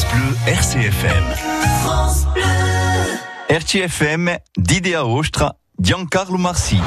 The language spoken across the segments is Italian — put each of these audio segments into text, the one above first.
Bleu RCFM. France Bleu. RCFM, d'Idea Ostra, Giancarlo Marsi.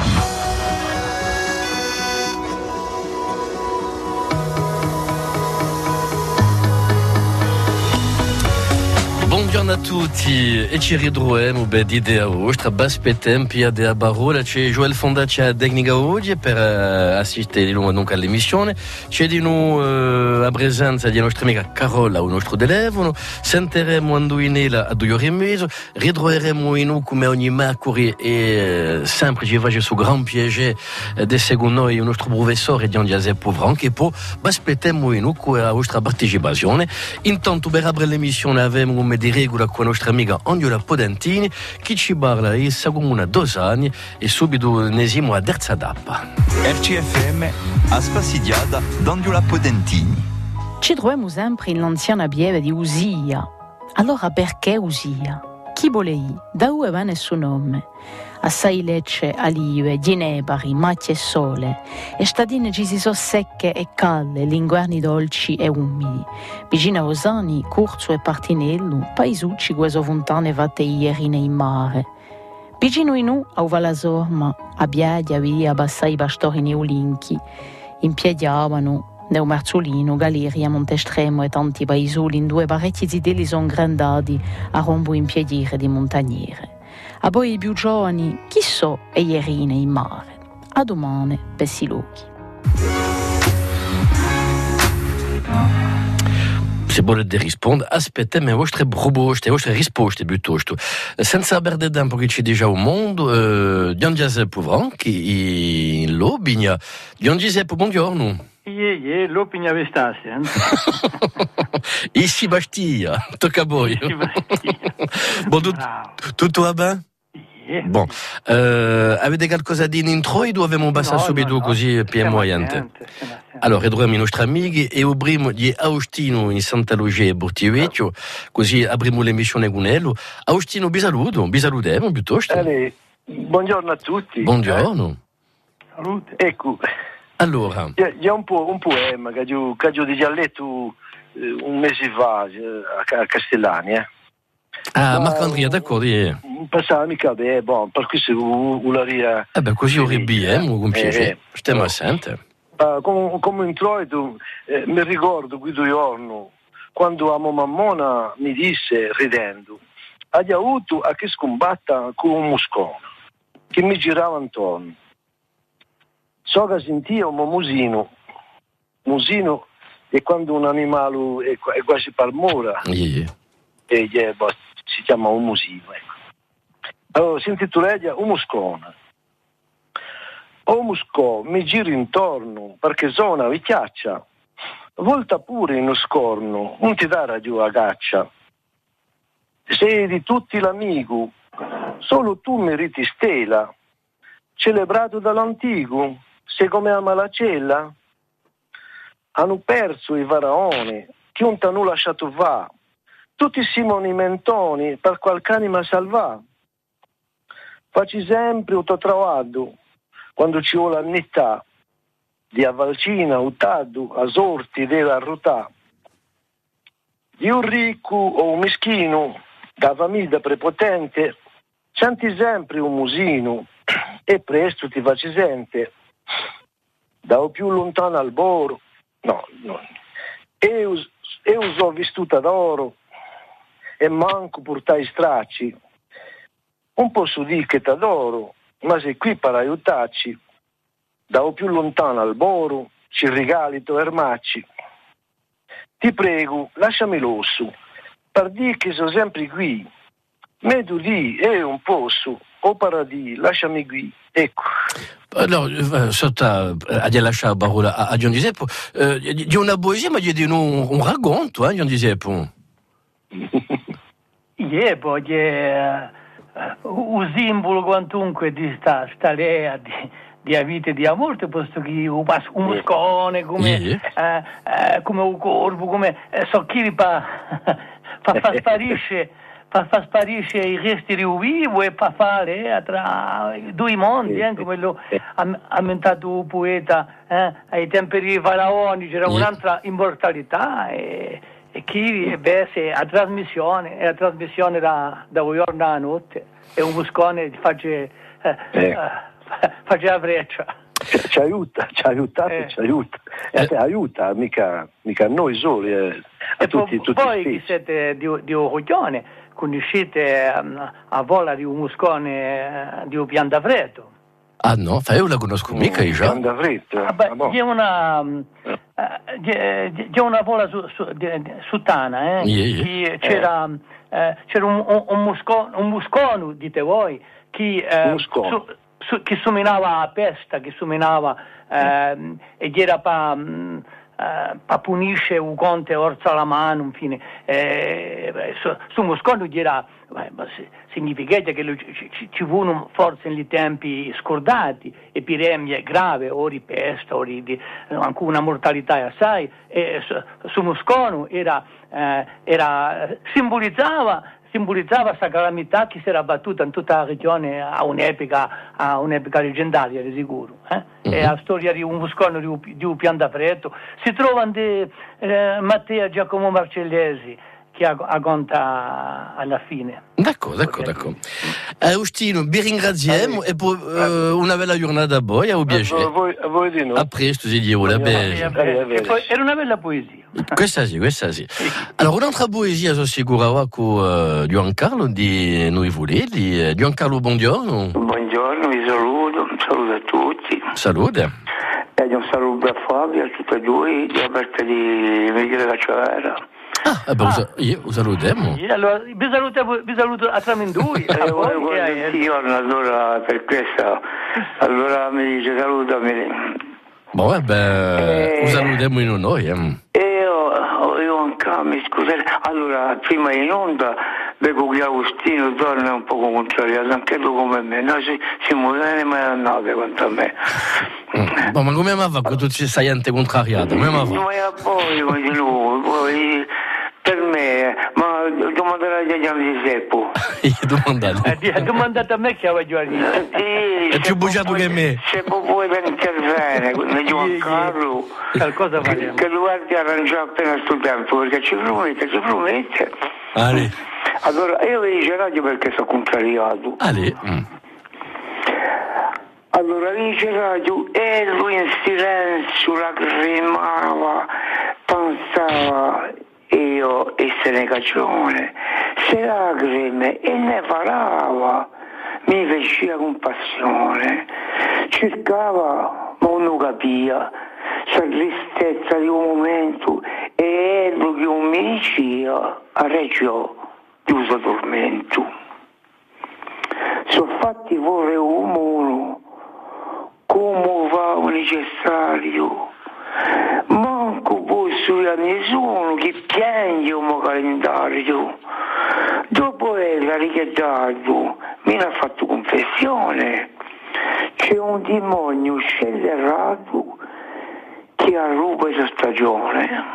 Buongiorno a tutti, e ci ritroviamo di Idea Ostra, Baspetem, Pia de Barola, c'è Joel Fondacci a tecnica oggi per assistere dunque all'emissione, c'è di noi a presenza di nostra amica Carola, un nostro telefono, sentiremo Anduinela a 2 ore e mezzo, ritroveremo in noi come ogni mercoledì e sempre ci faccio su gran piacere di seguire noi il nostro professore Gian Giuseppe Franchi e poi Baspetem in noi con la vostra partecipazione. Intanto per aprire l'emissione abbiamo come di regola con la nostra amica Angela Podentini che ci parla di una 2 anni e subito ne siamo a terza tappa. RCFM a Spasidiada d'Angela Podentini. Ci troviamo sempre in l'anziana pieve di Usia. Allora perché Usia? Chi volei? Da dove viene il suo nome? Assai lecce, alive, ginepari, macchie e sole, e stadine ci si sono secche e calde, linguerni dolci e umidi. Vicino a Osani, Curzo e Partinello, paesucci che sono fontane fatte ieri nei mare. Vicino in noi, a Valasorma, a Biaglia, via, bassai pastori neulinchi, impiediavano Neu Marzolino, Galeria, Montestremo e tanti paesoli in 2 parecchi zidelli sono grandati a rombo impiedire di montagnere. A poi i più giovani, chi so, e ierine in mare. A domani, per si luoghi. Se volete rispondere, aspettiamo le vostre proposte, le vostre risposte piuttosto. Senza perdere tempo che c'è già un mondo, Gian Giuseppe Franchi in Lobigna. Gian Giuseppe, buongiorno. Lopigna Vestasia. Ici Bastia, tocca a voi. Bon, tutto va bene? Bon, avete qualcosa di in introito o abbiamo passato subito così per moyente? Allora, ritroviamo i nostri amici e apriamo di Agostino in Santa Lucia e Bortivecchio, così apriamo l'emissione con lui. Agostino, vi salutiamo piuttosto. Buongiorno a tutti. Buongiorno. Salute. Ecco. Allora. C'è un poema che ho già letto un mese fa a Castellani. Ah, Marc-Andrea, d'accordo. Passava mica bene, bon, per questo voleria... così orribile, con piacere. Stiamo assente. Come introito, mi ricordo questo giorno, quando a mammona mi disse, ridendo, hai avuto a che scombatta con un muscone, che mi girava intorno. So che sentia un musino è quando un animale è quasi palmora. E si chiama un musino, ecco. Allora sentito lei un muscone. Un muscone mi giro intorno perché sono una vecchiaccia. Volta pure in uno scorno, non ti dà giù a gaccia. Sei di tutti l'amico, solo tu meriti stela. Celebrato dall'antico, sei come a Malacella. Hanno perso i faraoni, che non t'hanno lasciato va. Tutti simoni mentoni per qualche anima salvà. Facci sempre un tuo trovato quando ci vuole l'annità di avvalcina, utado, a sorti della rotà. Di un ricco o un mischino, da famiglia prepotente, senti sempre un musino e presto ti facci sente. Da o più lontano al boro, no. E so vissuta d'oro e manco portai stracci. Non posso dire che t'adoro, ma sei qui per aiutarci. Da o più lontano al boro ci regali tu ermacci. Ti prego, lasciami l'osso, per dire che sono sempre qui. Me tu di un posso, o paradì, lasciami qui. Ecco. Allora, sotto a lasciare la parola a Gian Giuseppe, di una poesia, ma di un racconto, Gian Giuseppe? Poi un simbolo quantunque di sta lea di vita e di amore, posto che un muscone, come un corvo, come so chi fa sparisce i resti di un vivo e fa fare tra i 2 mondi, come lo ha mentato il poeta ai tempi dei faraoni, c'era un'altra immortalità e chi a trasmissione da giorno a notte e un muscone face la freccia. Ci aiuta, aiuta, mica noi soli, a tutti voi che siete di un coglione, conoscete a vola di un muscone di un piantafreddo. Ah no, io la conosco mica io già. C'è una vola su Tana, c'era un muscone, dite voi, che suminava a pesta, che suminava e era pa punisce un conte orza la mano, infine su muscone era significa che ci furono forse in tempi scordati epidemie grave o di pesta o di anche una mortalità assai, e su muscone era simbolizzava questa calamità che si era battuta in tutta la regione a un'epoca leggendaria di sicuro. E la storia di un muscone di un piantafreddo si trova di Matteo Giacomo Marcellesi, che conta alla fine. D'accordo. Agostino, vi ringraziamo e poi una bella giornata a voi, a voi di noi. A presto, si dice, la bella. Era una bella poesia. Questa sì. Allora, un'altra poesia sono sicura con Giancarlo di Noi Voleli. Giancarlo, buongiorno. Buongiorno, vi saluto, un saluto a tutti. Salute. E un saluto a Fabio, a tutti e due, di Alberto di Michele Cacciavera. Io salutiamo. Allora, vi saluto a Tramendui. Allora, per questo, allora mi dice salutami. Salutiamo in noi. Io anche mi scusate. Allora, prima in onda, vedo che Agostino torna un po' contrariato, anche tu come me. Noi siamo bene, ma andate quanto a me. Ma come va con tutti questi gente contrariati? Come va? Ma poi per me, ma domanderei a Gianni Seppo. Domandate a me che avevo a dire. È più bugiato che me. Se puoi intervenire con Giancarlo, qualcosa faremo. Che lo guardi arrangiare appena sto tempo, perché ci promette. Allora, io vi dice radio perché sono contrariato. Allora dice radio e lui in silenzio lacrimava, pensava io essere cagione, se lacrime e ne parlava, mi feceva compassione, cercava ma non capiva, la tristezza di un momento e lui che un mi diceva a reggio chiuso tormento. Sono fatti vorrei un muro come va necessario, manco posso a nessuno che piange un calendario. Dopo averla richiamato mi ha fatto confessione, c'è un demonio scellerato che arruba questa stagione.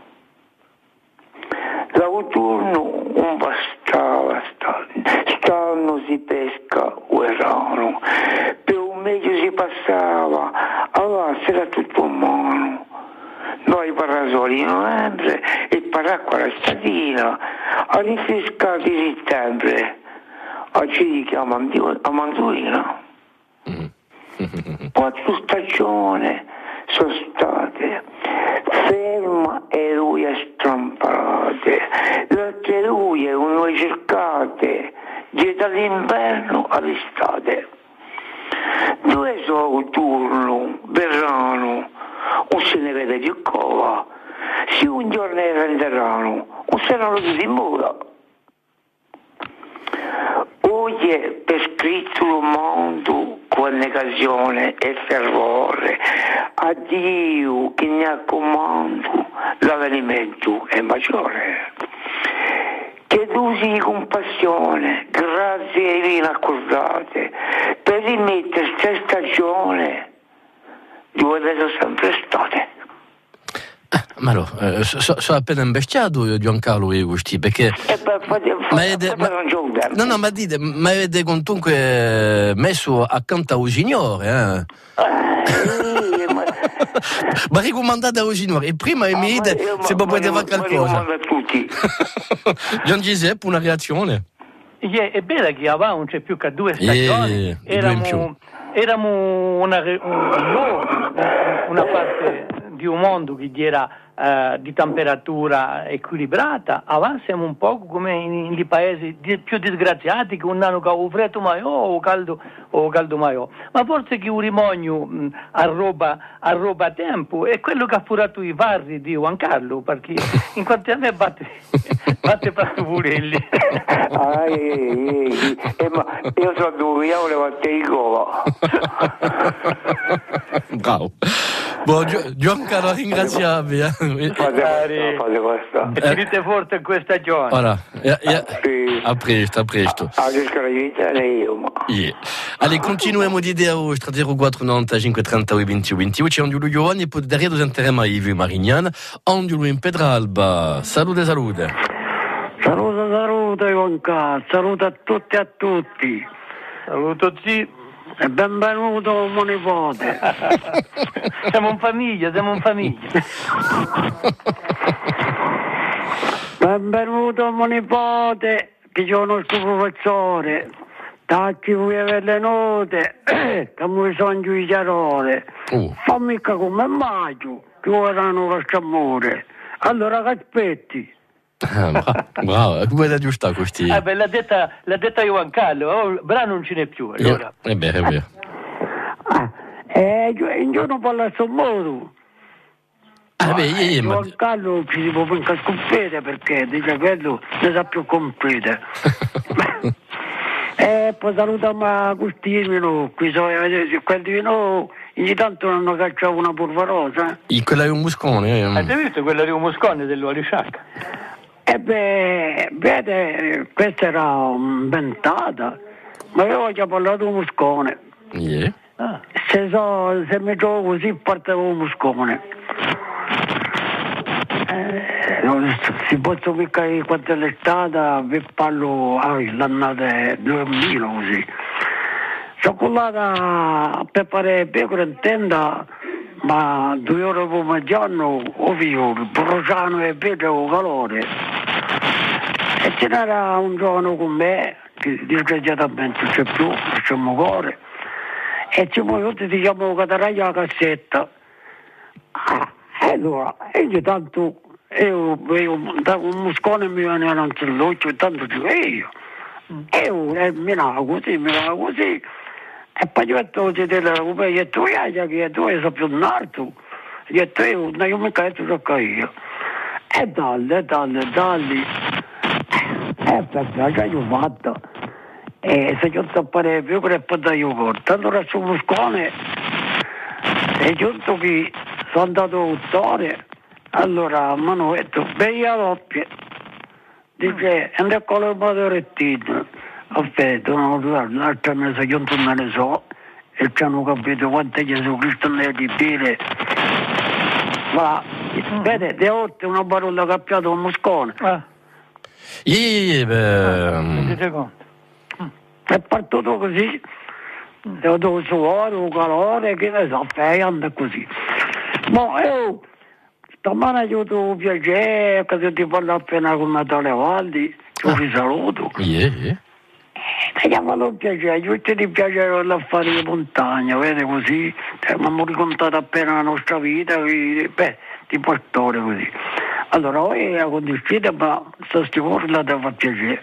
L'autunno non bastava, stanno si pesca o erano, per un mese si passava, allora era tutto in mano. Noi parasoli in novembre e paracqua la statina, all'infrescati di settembre, oggi si chiama Amanduina. 4 stagioni sono state, ferma e lui è stramparate, le altre lui uno cercate, dall'inverno all'estate. 2 sono turno, verranno, un se ne vede più cova, se un giorno renderanno, un se non lo si muda. Oggi per scritto il mondo con negazione e fervore, a Dio che ne accomando l'avvenimento è maggiore. Che usi di compassione, grazie ai vini accordate, per rimettere questa stagione dove sono sempre state. Ma no, sono appena imbestiato Giancarlo e Gusti, perché ma dite, ma avete comunque messo accanto al Signore, Ma ricomandate oggi e prima Emide se poteva qualcosa. Ma tutti. Gian Giuseppe, una reazione? È bella che avevamo non c'è più che 2 stagioni. Eravamo una parte di un mondo che era di temperatura equilibrata, avanziamo un po' come in paesi più disgraziati che non hanno il freddo mai o caldo mai, ma forse che un rimonio arroba a tempo è quello che ha furato i varri di Juan Carlo, perché in quanto a me batte pastuvurelli. Ma io sono due, io volevo a te in gola. Bravo. Giancarlo, ringraziavi. Fate questo. E finite forte in questa giornata. Ora, a presto. Allez, continuiamo di idea vostra 04 95 32 20 21. C'è Angiolo Giovanni e poi dalle due interema Ivi Marignana, Angiolo in Pedralba. Salute. Saluta Ionca, saluta a tutti e a tutti. Saluto zii. E benvenuto mio nipote. Siamo in famiglia. Benvenuto mio nipote, che io sono il tuo professore. Tacchi voi per le note, che mi sono giudicarole. Fammi come maggio, che ora non lo amore. Allora che aspetti? Bravo, come da giusta questi? L'ha detta Juan Carlo, brano non ce n'è più allora. È vero. In giorno parla a suo modo. Juan Carlo ci si può pensare compete perché dice quello ne sa più compete. Poi salutiamo Agostino, qui sono quelli no, ogni tanto hanno cacciato una polverosa. Quella è un muscone. Avete visto quella di un muscone dell'Ualisciacca? Vede, questa era inventata, ma io ho già parlato di un muscone. Yeah. Se mi trovo così partevo un muscone. Si può piccare quanto è l'estate, vi parlo l'annata 2000 così. Sono collata per fare pecore in tenda, ma 2 ore pomeriggio ovvio, bruciano e vedo calore. E ce n'era un giovane con me, che disgraziatamente non c'è più, facciamo cuore, e ci muoio tutti diciamo cataraglia la cassetta. Allora, io tanto, io da un muscone mi viene all'anzelloccio, e tanto dico io mi lavo così, e poi io ho detto che tu sei più nato, io non mi capisco so io. E dalle, perché già io ho fatto, e se io tappare più che poi da io corto, allora sul muscone, è giusto che sono andato autore, allora mi hanno detto, bella doppia, dice, andiamo con il motorettino, aspetta, l'altra mese io non me ne so, e ci hanno capito quanto Gesù Cristo ne è di dire, ma, vede, di 8 una parola cappiata un muscone. Rendete conto? È partito così, ho dato suore, un calore, che ne so, anda così. Ma io, stamane ho avuto un piacere, che ti parlo appena con Natale Valdi, ci vi saluto. Mi ha fatto un piacere, tutti di piacere l'affare di montagna, vede così, mi hanno raccontato appena la nostra vita, di pastore così. Allora, io ho condiscito, ma sto sicuro che la fa piacere.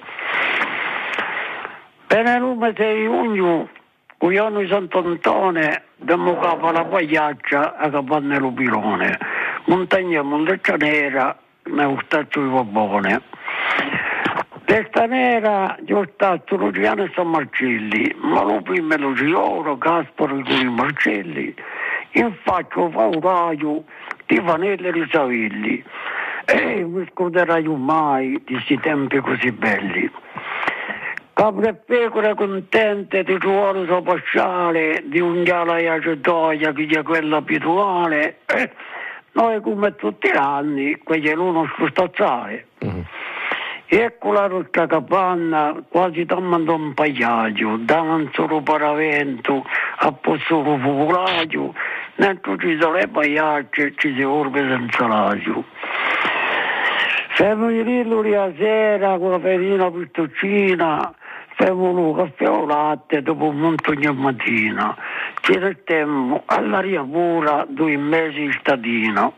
Per il nome 6 giugno, qui hanno i Sant'Antone, dammo capo alla pagliaccia a Capanne Lupirone. Montagna Monteccia Nera, ne ho stato di Vabone. Testa nera, io ho stato Luciano e San Marcelli, ma lo prima Lucioro, Gasparo e i Marcelli. Infatti fa un raio di Vanelli e Risavilli. E mi scorderai mai di questi tempi così belli. Capre e pecore contente di ruolo sopasciale, di unghiala e acetoia che è quella abituale. Noi come tutti gli anni, quelli non scostazzare. Ecco la nostra capanna, quasi tammando un pagliaggio, danzo lo paravento, a posto lo focolaggio, dentro ci sono le pagliacce, ci si urbe senza l'asio. Femo i rilli la sera con la ferina pistoccina, femo un caffè o latte dopo un montone a mattina. Ci rettemmo all'aria pura 2 mesi stadino.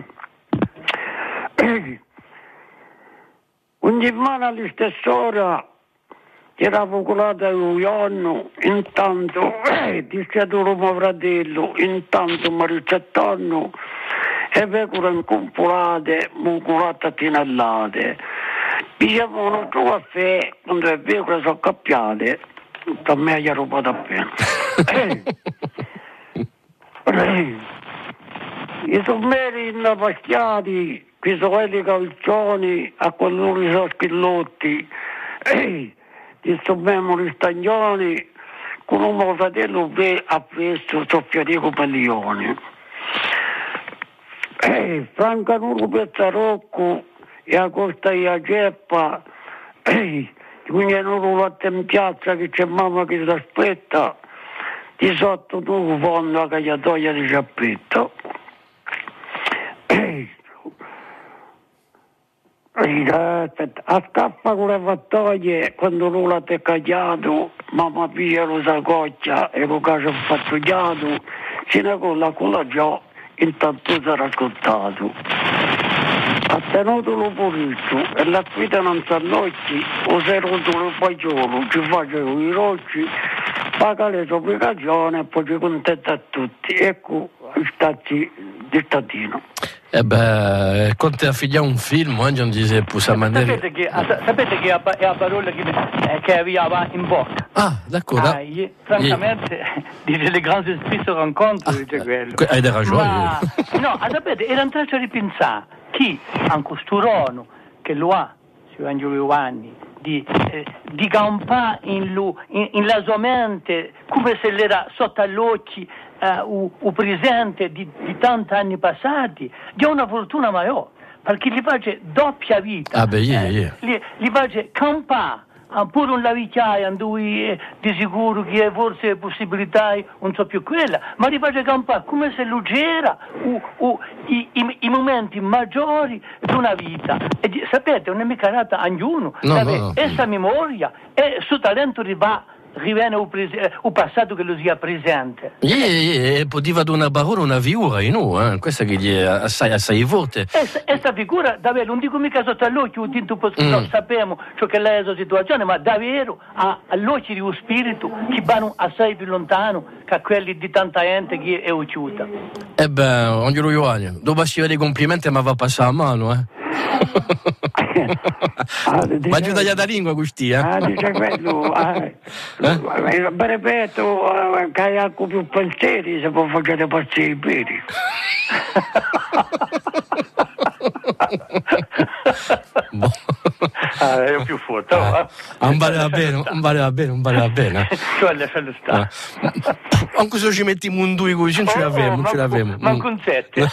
Ogni settimana alla stessa ora era popolata un giorno, intanto di stato mio fratello, intanto mi ricettano e pecore incompolate, mucolate a tinellate. Diciamo un altro caffè, quando le pecore sono cappiate, a me gli ha rubato appena. I sommeri innapaschiati, qui sono quelli calcioni, a quelli sono schillotti, i sommeri stagnoni, con un mio fratello ha preso soffiatico paglioni. Franca Nuru Pezzarocco e a Costa e a Geppa, quindi non latte in piazza che c'è mamma che ti aspetta, di sotto tu fondo a cagliatoia di Ciappetto. A scappa con le fattoie, quando lui l'ha cagliato, mamma piglia lo sacoccia e lo cacio fattugliato, se ne con la giò, intanto sarà scottato. Ha tenuto lo poriccio e la guida non s'annocchi, o se rotto lo fagiolo, ci faccio i rocci, paga le supplicazioni e poi ci contenta a tutti. Ecco, stati di statino. Conte affigliare un film, non dice pusa maniera. Sapete che è la parola che aveva in bocca? Ah, d'accordo. Francamente, dice le grandi espresse rencontre, dice quello. Hai ragione. No, sapete, era un traccio di pensare chi, anche Sturono, che lo ha, su Angelo Giovanni, di campare in la sua mente come se l'era sotto agli occhi o presente di tanti anni passati, di una fortuna maggiore, perché gli face doppia vita, gli face campare pure un lavicchiaio in cui di sicuro che forse possibilità non so più quella, ma gli face campare come se lui c'era i momenti maggiori di una vita. E sapete, non è mica nata a ognuno, essa memoria e suo talento riviene il passato che lo sia presente. Poteva dare una parola, una figura, questa che gli è assai forte. Questa figura, davvero, non dico mica sotto all'occhio, non sappiamo ciò che è la sua situazione, ma davvero all'occhio di un spirito che vanno assai più lontano che quelli di tanta gente che è ucciuta. Angelo Giovanni, dopo si vede i complimenti, ma va passare a mano, Ma giù dagli da lingua questi, dice quello, ripeto, che hai anche più pensieri se può fare passare i peri. È più forte, non valeva bene. Quello sta. Anche se ci mettiamo un due così non ce l'avemo. Ma con 7.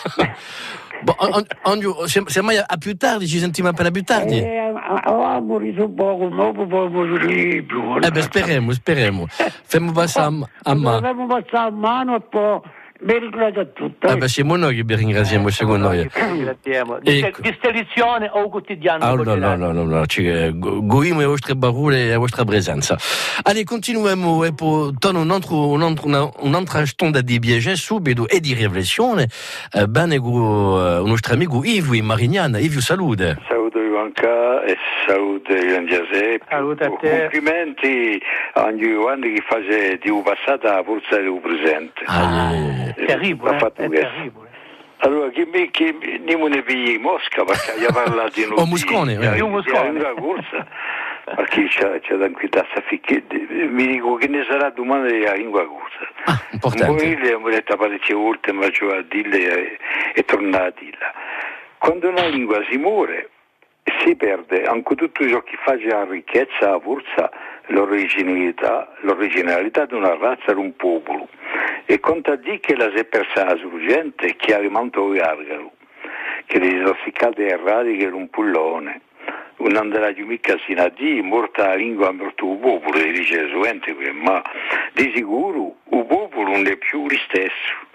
Se mai a più tardi, ci sentiamo appena più tardi. Amori su poco, dopo poi speriamo. Fammi passare a mano. Fammi passare a mano e poi vi ringrazio a tutti. Siamo noi che vi ringraziamo, secondo noi. Ringraziamo. Di spedizione o quotidiano? No, goiamo le vostre parole e la vostra presenza. Allez, continuiamo e poi torno un'altra stonda di viaggio subito e di riflessione. Bene con il nostro amico Ivo in Marignana. Ivo, salute. Saluto Ivanka e saluto Ivan Giuseppe. Saluto a te. Complimenti a Giovanni che fa di passata la forza del presente. Terribile, è terribile. Allora, che non ne pigli Mosca perché gli ha parlato di notizie. Moscone, la corsa, perché c'è da inquietarsi mi dico che ne sarà domani la lingua corsa. Importante. Poi le ho detto parecchie volte, ma ci va a dirle e tornare a dirla. Quando una lingua si muore, si perde anche tutto ciò che fa la ricchezza, la forza, l'originalità di una razza, di un popolo. E conta di che la si è persa la sorgente che ha rimanto l'argaro, che le sono ficcate errate che era un pullone. Non andrà più mica sino a dire, morta la lingua, morto il popolo, dice la sorgente, ma di sicuro il popolo non è più lo stesso.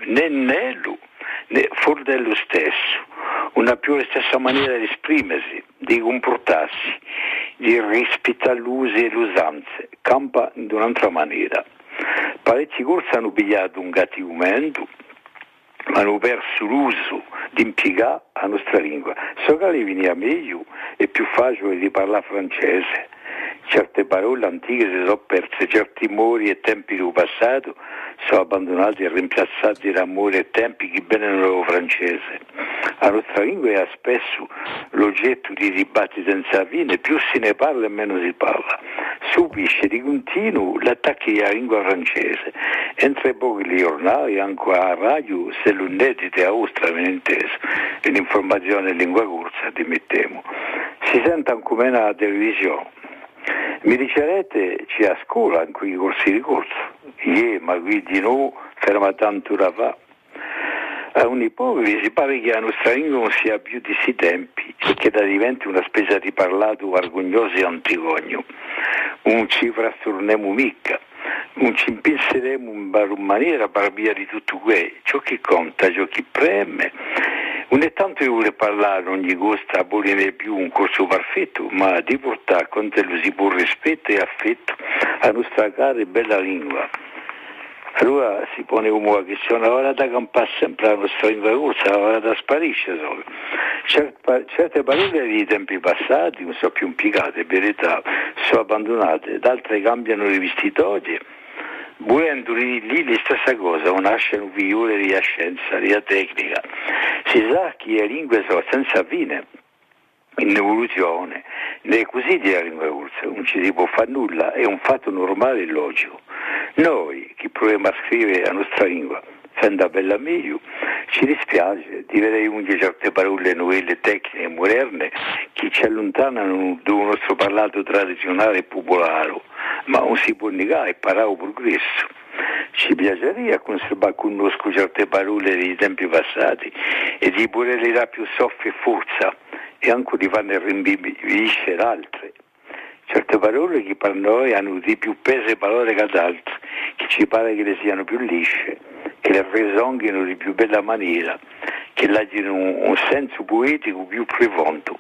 né Nello, né Fordello stesso, una più la stessa maniera di esprimersi, di comportarsi, di rispettare l'usi e le usanze, campa in un'altra maniera. Parecchi corsi hanno pigliato un gattimento, ma hanno perso l'uso di impiegare la nostra lingua. So che veniva meglio e più facile di parlare francese. Certe parole antiche si sono perse, certi mori e tempi del passato sono abbandonati e rimpiazzati da mori e tempi che bene non erano francese. La nostra lingua è spesso l'oggetto di dibattiti senza fine, più se ne parla e meno si parla. Subisce di continuo l'attacco alla lingua francese. Entro pochi gli giornali, anche a radio, se l'unedite a ostra, ben inteso, e l'informazione in lingua corsa, dimettemo. Si sente anche meno alla televisione. Mi dicerete, c'è a scuola in quei corsi di corso. Ma qui di nuovo ferma tanto da fa. A un ipocriti si pare che la nostra lingua non sia più di questi tempi e che da diventi una spesa di parlato vergognoso e antigogno. Non ci frastorniamo mica, non ci impinseremo in maniera per via di tutto questo. Ciò che conta, ciò che preme. Non è tanto che vuole parlare, non gli costa abolire più un corso perfetto, ma di portare con te lo si può rispetto e affetto alla nostra cara e bella lingua. Allora si pone come una questione, ora da campare sempre la nostra lingua corsa, ora da sparisce solo. Certe parole dei tempi passati non sono più impiegate, in verità, sono abbandonate, altre cambiano le vestitorie. Volendo lì la stessa cosa, nascono figure di scienza, di tecnica. Si sa che le lingue sono senza fine, in evoluzione, né così di la lingua corsa, non ci si può fare nulla, è un fatto normale e logico. Noi, che proviamo a scrivere la nostra lingua, sembra bella meglio, ci dispiace di vedere certe parole nuove, tecniche, moderne, che ci allontanano dal nostro parlato tradizionale e popolare, ma non si può negare, è parato progresso. Ci piacerebbe conservare conosco certe parole dei tempi passati e di poterle dare più soffio e forza e anche di farne rinviviscere altre. Certe parole che per noi hanno di più peso e valore che altre, che ci pare che le siano più lisce, che le resonghino di più bella maniera, che abbiano un senso poetico più profondo.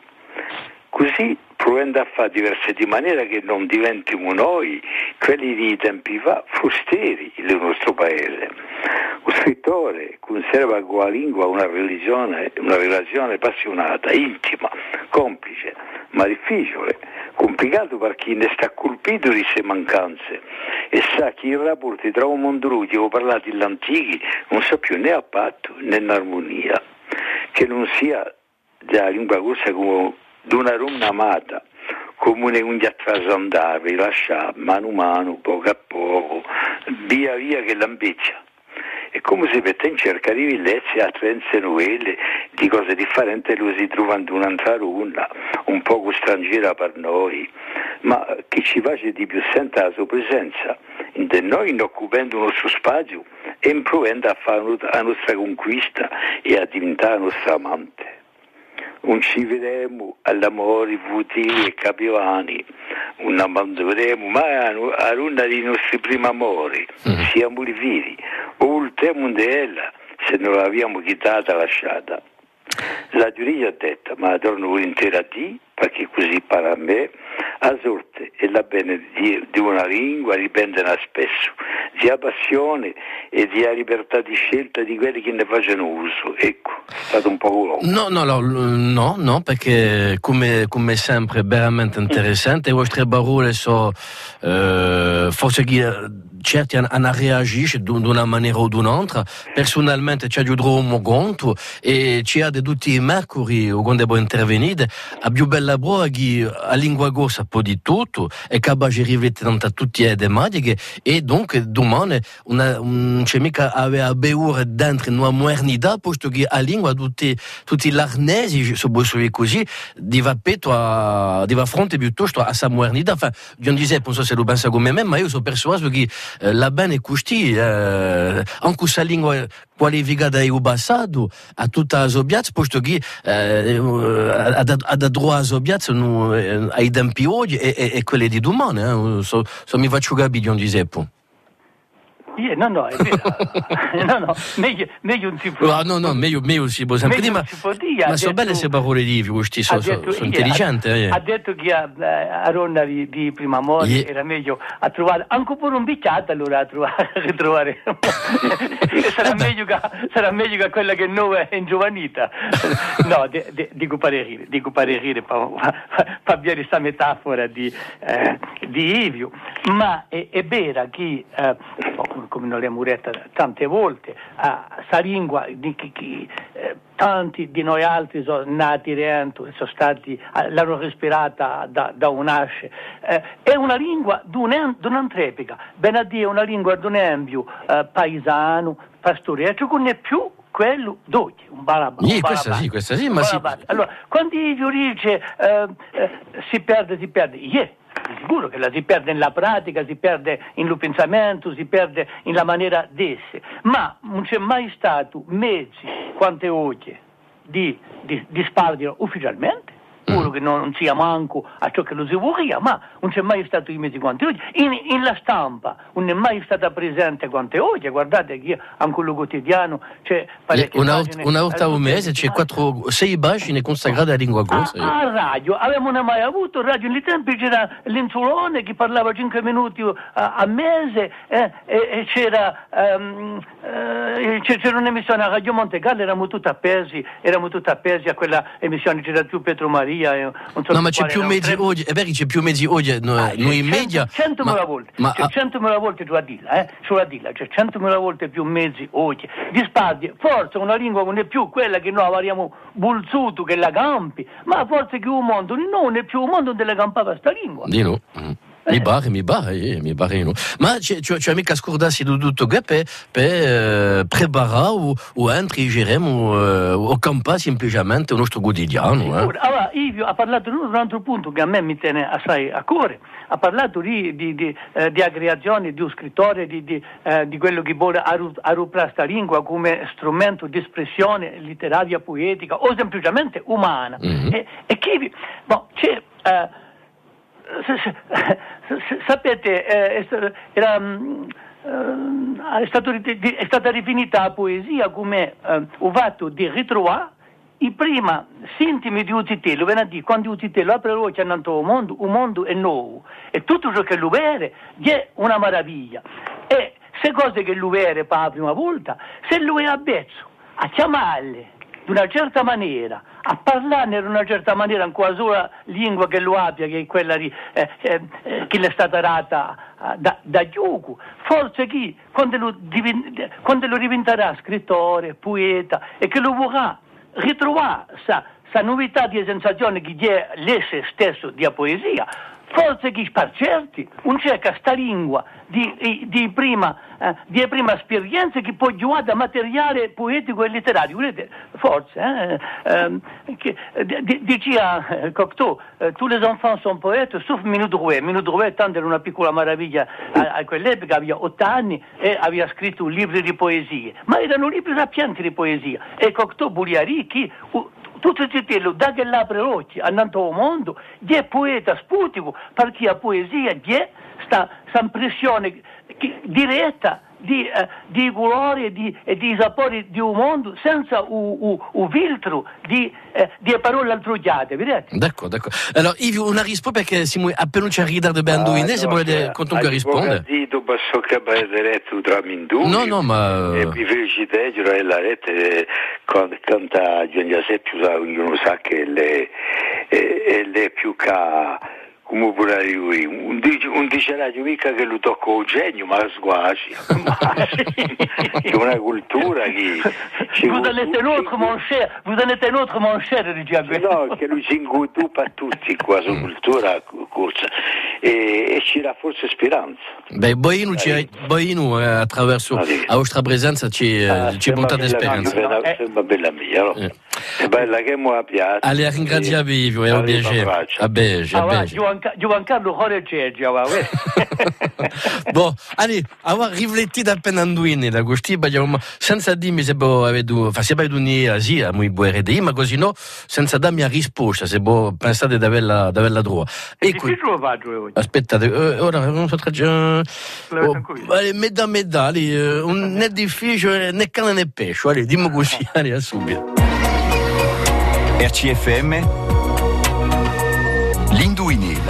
Così provando a fare diverse di maniera che non diventiamo noi, quelli di tempi fa, fusteri del nostro paese. Un scrittore conserva con la lingua una relazione appassionata, intima, complice, ma difficile, complicato per chi ne sta colpito di se mancanze e sa che i rapporti tra un mondo ludico parlati all'antichi non sa più né a patto né in armonia, che non sia della lingua corsa come d'una donna amata, come un trasandare, lasciare mano a mano, poco a poco, via via che l'ambiccia. È come se per te in cerca di villezze, attraenze novelle, di cose differenti lo si trovano un'altra runa, un poco straniera per noi, ma che ci face di più sentire la sua presenza, in noi in occupando il nostro spazio e improvando a fare la nostra conquista e a diventare la nostra amante. Non ci vedremo all'amore futili e capivani, non abbandoneremo mai a luna dei nostri primi amori, siamo vivi, o il tempo di ella, se non l'abbiamo chittata lasciata. La giuria ha detto, ma torno volentieri a Dio, perché così para a me, a sorte e la bene di una lingua dipendono spesso della passione e della libertà di scelta di quelli che ne facciano uso. Ecco, è stato un po' lungo. No, perché come sempre veramente interessante, le vostre parole sono forse certi hanno reagito di una maniera o di un'altra. Personalmente ci aiuteremo conto e ci ha tutti i mercuri quando devo intervenire a più bella buona che a lingua corsa un po' di tutto e capace di riflettere a tutte le tematiche e donc domani non c'è mica avere beure dentro una modernità posto che a lingua tutti l'arnesi se posso dire così di va fronte piuttosto a sa modernità. Enfin, io non dicevo, non so se lo pensa come me, ma io sono persuaso che la bene così anche sa lingua qualificata in passato a tutta la sobiazza posto che a droit a sobiazza ai tempi oggi e quelle di domani so mi faccio capire, non dicevo. No, è vero. No, meglio non si può. No, meglio si può sempre dire, ma sono belle queste parole di Ivio, sono intelligenti. Ha detto che a Ronna di prima amore era meglio a trovare, anche pure un bicchiato allora a trovare. sarà meglio che quella che noi è ingiovanita. No, dico parere fa bene questa metafora di Ivio, ma è vera che come non l'abbiamo detta tante volte, sta lingua tanti di noi altri sono nati dentro, sono stati, l'hanno respirata da un asce. È una lingua d'un'antrepica, ben a dire una lingua d'un empio paesano, pastoreccio, che non è più quello d'oggi, un balabà. Questa sì, ma sì. Allora, quando Ivio dice si perde, sicuro che la si perde nella pratica, si perde in pensamento, si perde nella maniera di essere, ma non c'è mai stato mezzi quante oggi di spargere ufficialmente, pure che non sia manco a ciò che lo si vorrebbe, ma non c'è mai stato i mezzi quante oggi. In la stampa non è mai stata presente quante oggi. Guardate che anche lo quotidiano c'è una volta al mese c'è 6 pagine consacrate alla lingua corsa. A radio avevamo mai avuto radio in tempi, c'era l'Insulone che parlava 5 minuti a mese e c'era un'emissione a Radio Montegallo, eravamo tutti appesi a quella emissione, c'era più Pietro Maria. No, ma c'è più mezzi oggi, è vero che c'è più mezzi oggi, noi in media. 100.000 volte, c'è 100.000 volte sulla dilla, c'è 100.000 volte più mezzi oggi. Dispardi, forse una lingua non è più quella che noi avevamo bulzuto, che la campi, ma forse che un mondo non è più un mondo delle campava sta lingua. Di no. Mi pare, no. Ma c'è mica scordarsi di tutto che per preparare o entrare o campare semplicemente il nostro quotidiano. Allora, Ivio ha parlato di un altro punto che a me mi tiene assai a cuore. Ha parlato di aggregazione, di un scrittore, di quello che vuole arruprare sta lingua come strumento di espressione letteraria, poetica o semplicemente umana. E che c'è... sapete, è stata definita la poesia come un fatto di ritrovare i prima sintomi di Uzitello, viene a dire, quando Uzitello apre la voce annanto il mondo è nuovo e tutto ciò che lui vede è una meraviglia. E se cose che lui vede per la prima volta, se lui è abbezzo a chiamarle di una certa maniera, a parlarne in una certa maniera in quella sola lingua che lo abbia, che è quella che le è stata data da Giugu, forse chi quando lo diventerà scrittore, poeta e che lo vorrà ritrovare sa novità di sensazione che è l'esse stesso di poesia, forse chi per certi non c'è questa lingua di prima esperienza che può giocare da materiale poetico e letterario. Vedete, forse diceva Cocteau, tous les enfants sont poètes sauf Minou Drouet, tanto era una piccola meraviglia a quell'epoca, aveva 8 anni e aveva scritto un libro di poesie, ma erano libri sapienti di poesia, e Cocteau voleva dire che tutto il cittadino, da che l'apre occhi, andando al mondo, è poeta sputico, perché la poesia è sta impressione diretta di colori e di sapori di un mondo senza un filtro di parole altruggiate, vedete? D'accordo. Allora, Ivio, una risposta perché siamo appena ci arriva da Benduine, se volete comunque rispondere. Dito basso che diretto tra Mindù. No, ma e mi felicità e la rete canta Gian Giuseppe, ognuno sa che lei è più che come pure lui, un diceraggio mica che lo tocca il genio, ma sguaci. È una cultura che... Vous en êtes un autre, mon cher, dice. No, che lui si ingutupa a tutti qua, su cultura corsa. E ci dà forse speranza. Beh, Boinu attraverso la vostra presenza ci puntate speranza. Sembra bella mia, no? È bella che mi piace. Allora, ringraziavi, è un piacere. A beige. Giancarlo Correggia, va. Boh, allora, riflettite appena anduini, la gustiba, senza dirmi se avete un'idea, sì, a muy buone idee, ma così no, senza darmi la risposta, se pensate di averla droga. È difficile lo faccio oggi? Aspettate, ora non so metà, né difficile né cane né pesce, dimmi così, subito. RCFM l'induinela.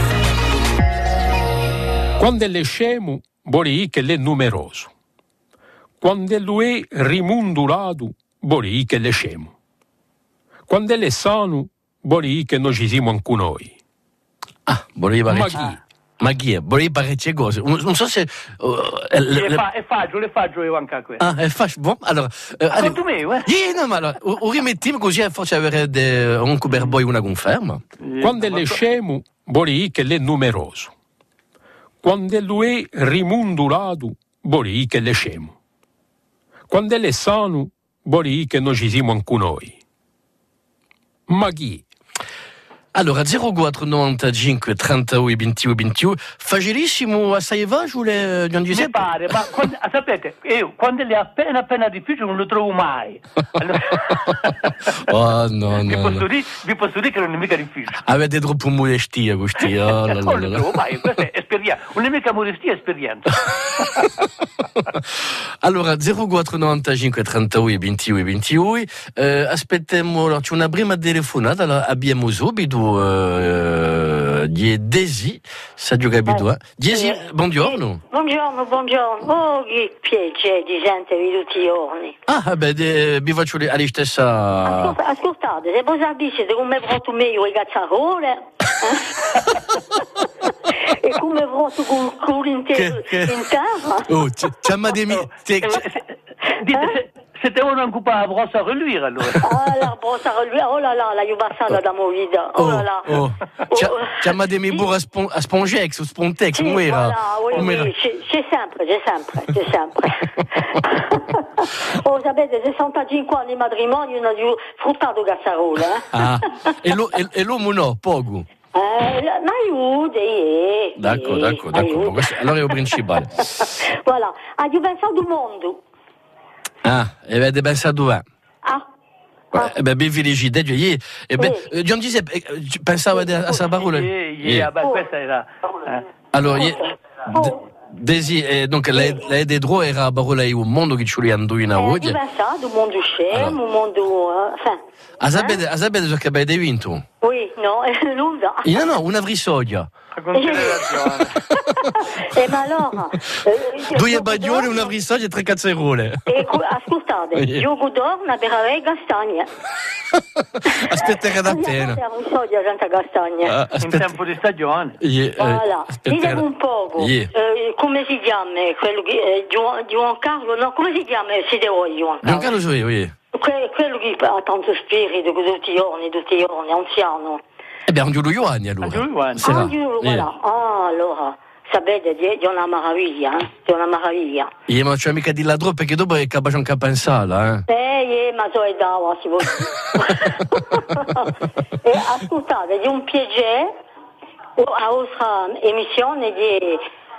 Quando è scemo, vuol dire che è numeroso. Quando lui è rimundulato, vuol dire che è scemo. Quando è sano, vuol dire che non ci siamo anche noi. Volevo ma chi è? Volevo parecchie cose. Non so se... le faccio io anche a questo. È facile. Bon, allora... Conto me, no, ma allora, rimettiamo così forse avere un cuberboi una conferma. Quando è scemo, vuol dire che è numeroso. Quando lui è rimundulato, vuol dire che è scemo. Quando è sano, vuol dire che non ci siamo anche noi. Ma chi? Allora, 0495 32 22 22, facilissimo assai facile, Gian Giuseppe? Mi pare, ma sapete, io quando è appena difficile non lo trovo mai. Allora... no. Vi posso dire che non è mica difficile. Avete troppo modestia, questi. Non lo trovo mai, questa è esperienza. Non è mica modestia, è esperienza. Allora, 0495 32 22 22, aspettiamo, c'è una prima telefonata, allora abbiamo subito Desi, sa gioca abituato. Desi, buongiorno. Buongiorno. Oh, che piacere di sentirvi tutti i giorni. Vi faccio alla stessa... Ascoltate, se voi sapete come voto meglio i cazzarole, e come voto con l'intero in terra. Siete uno anche la brosse a reluire, allora. La brosse a reluire, oh là là, la jubassata da movida, oh là là. C'è dei burro a Spongex o Spontex, come era? Oui, c'è sempre. Oh, sapete, 65 anni di matrimonio, non ho fruttato cazzarola, e l'uomo no, poco. Ma aiuti, D'accordo. Allora è il principale. Voilà, hai pensato al mondo? E avete pensato ben felicità. Gian Giuseppe, pensavo a questa parola? Questa era... Allora, Desi, donc lei de droit era parola un mondo che ci li indovina oggi. Hai pensato un mondo scemo, un mondo... A sapete so che avete vinto? Oui, no, nulla. No, una vrisoia. Ma allora... Due baglioni, una vrisoia e 3 cazzerole. Ascoltate, gioco d'orna per avere castagna. Aspetterà da pena. Una vrisoia senza castagna. In tempo di stagione. Voilà, ditemi un po', come si chiama quello che... Giancarlo, no, come si chiama se devo Giancarlo? Giancarlo so io, quello che ha tanto spirito, tutti i giorni, anziano. Angelo Ioanni allora. Voilà. Allora, sapete, è una meraviglia, Ma c'è mica di ladro perché dopo è capace anche a pensare, ma so è da, si vuole. E ascoltate, è un piacere a vostra emissione di...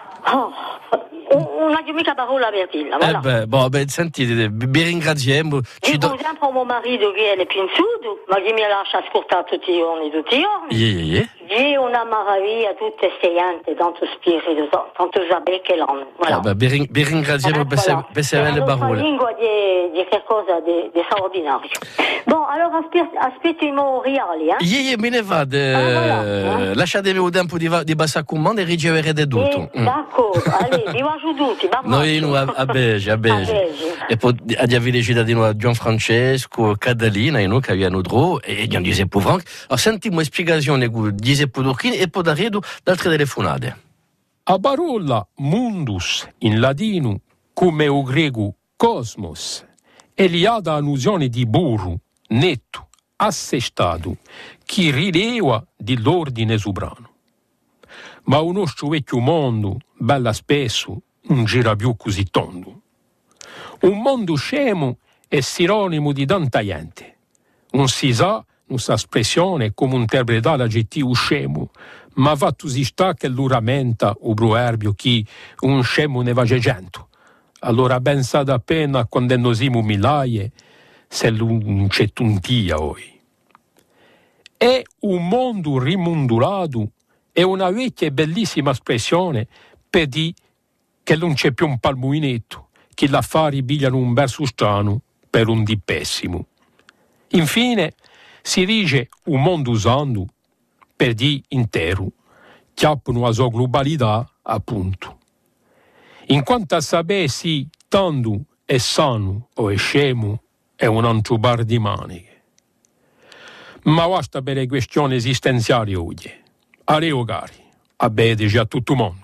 una mica parola per dirla, voilà. Sentite, vi ringraziamo. Dico sempre a mio marito che è pinzuto, ma che mi lascia ascoltare tutti i giorni. È una meraviglia, tutte queste gente, tanto spirito, tanto sapere che l'hanno. Voilà. Vi ringraziamo per queste belle parole. La lingua di qualcosa di straordinario. Bon, allora aspettiamo reali, me ne vado. Lasciatemi un tempo di bassa comando e riceverete tutto. D'accordo, allora, vi faccio tutti. Noi a Bege. E poi abbiamo i cittadini a Gianfrancesco, Catalina, e noi che abbiamo dro, e Gian Giuseppe Frank. Allora, sentiamo una spiegazione di Giuseppe Durchini e poi da redo d'altre telefonate. A parola mundus in latino, come o greco cosmos, è liata allusione di burro, netto, assestato, che rileva dell'ordine sovrano. Ma il nostro vecchio mondo, bella spesso, non gira più così tondo. Un mondo scemo è sinonimo di tanta gente. non si sa, non sa espressione come interpretare l'aggettivo scemo, ma va tu si sta che l'uramenta o proverbio chi un scemo ne va gegento. Allora ben sa da pena quando nosimo milaie, se non c'è tuntia oi. È un mondo rimondulato, è una vecchia e bellissima espressione per dire che non c'è più un palmuinetto, che l'affari bigliano un verso strano per un di pessimo. Infine, si dice un mondo usando per dire intero, chiappano a sua globalità, appunto. In quanto a sapere se tanto è sano o è scemo, è un altro bar di maniche. Ma basta per le questioni esistenziali oggi. Areo cari, a bene a tutto il mondo.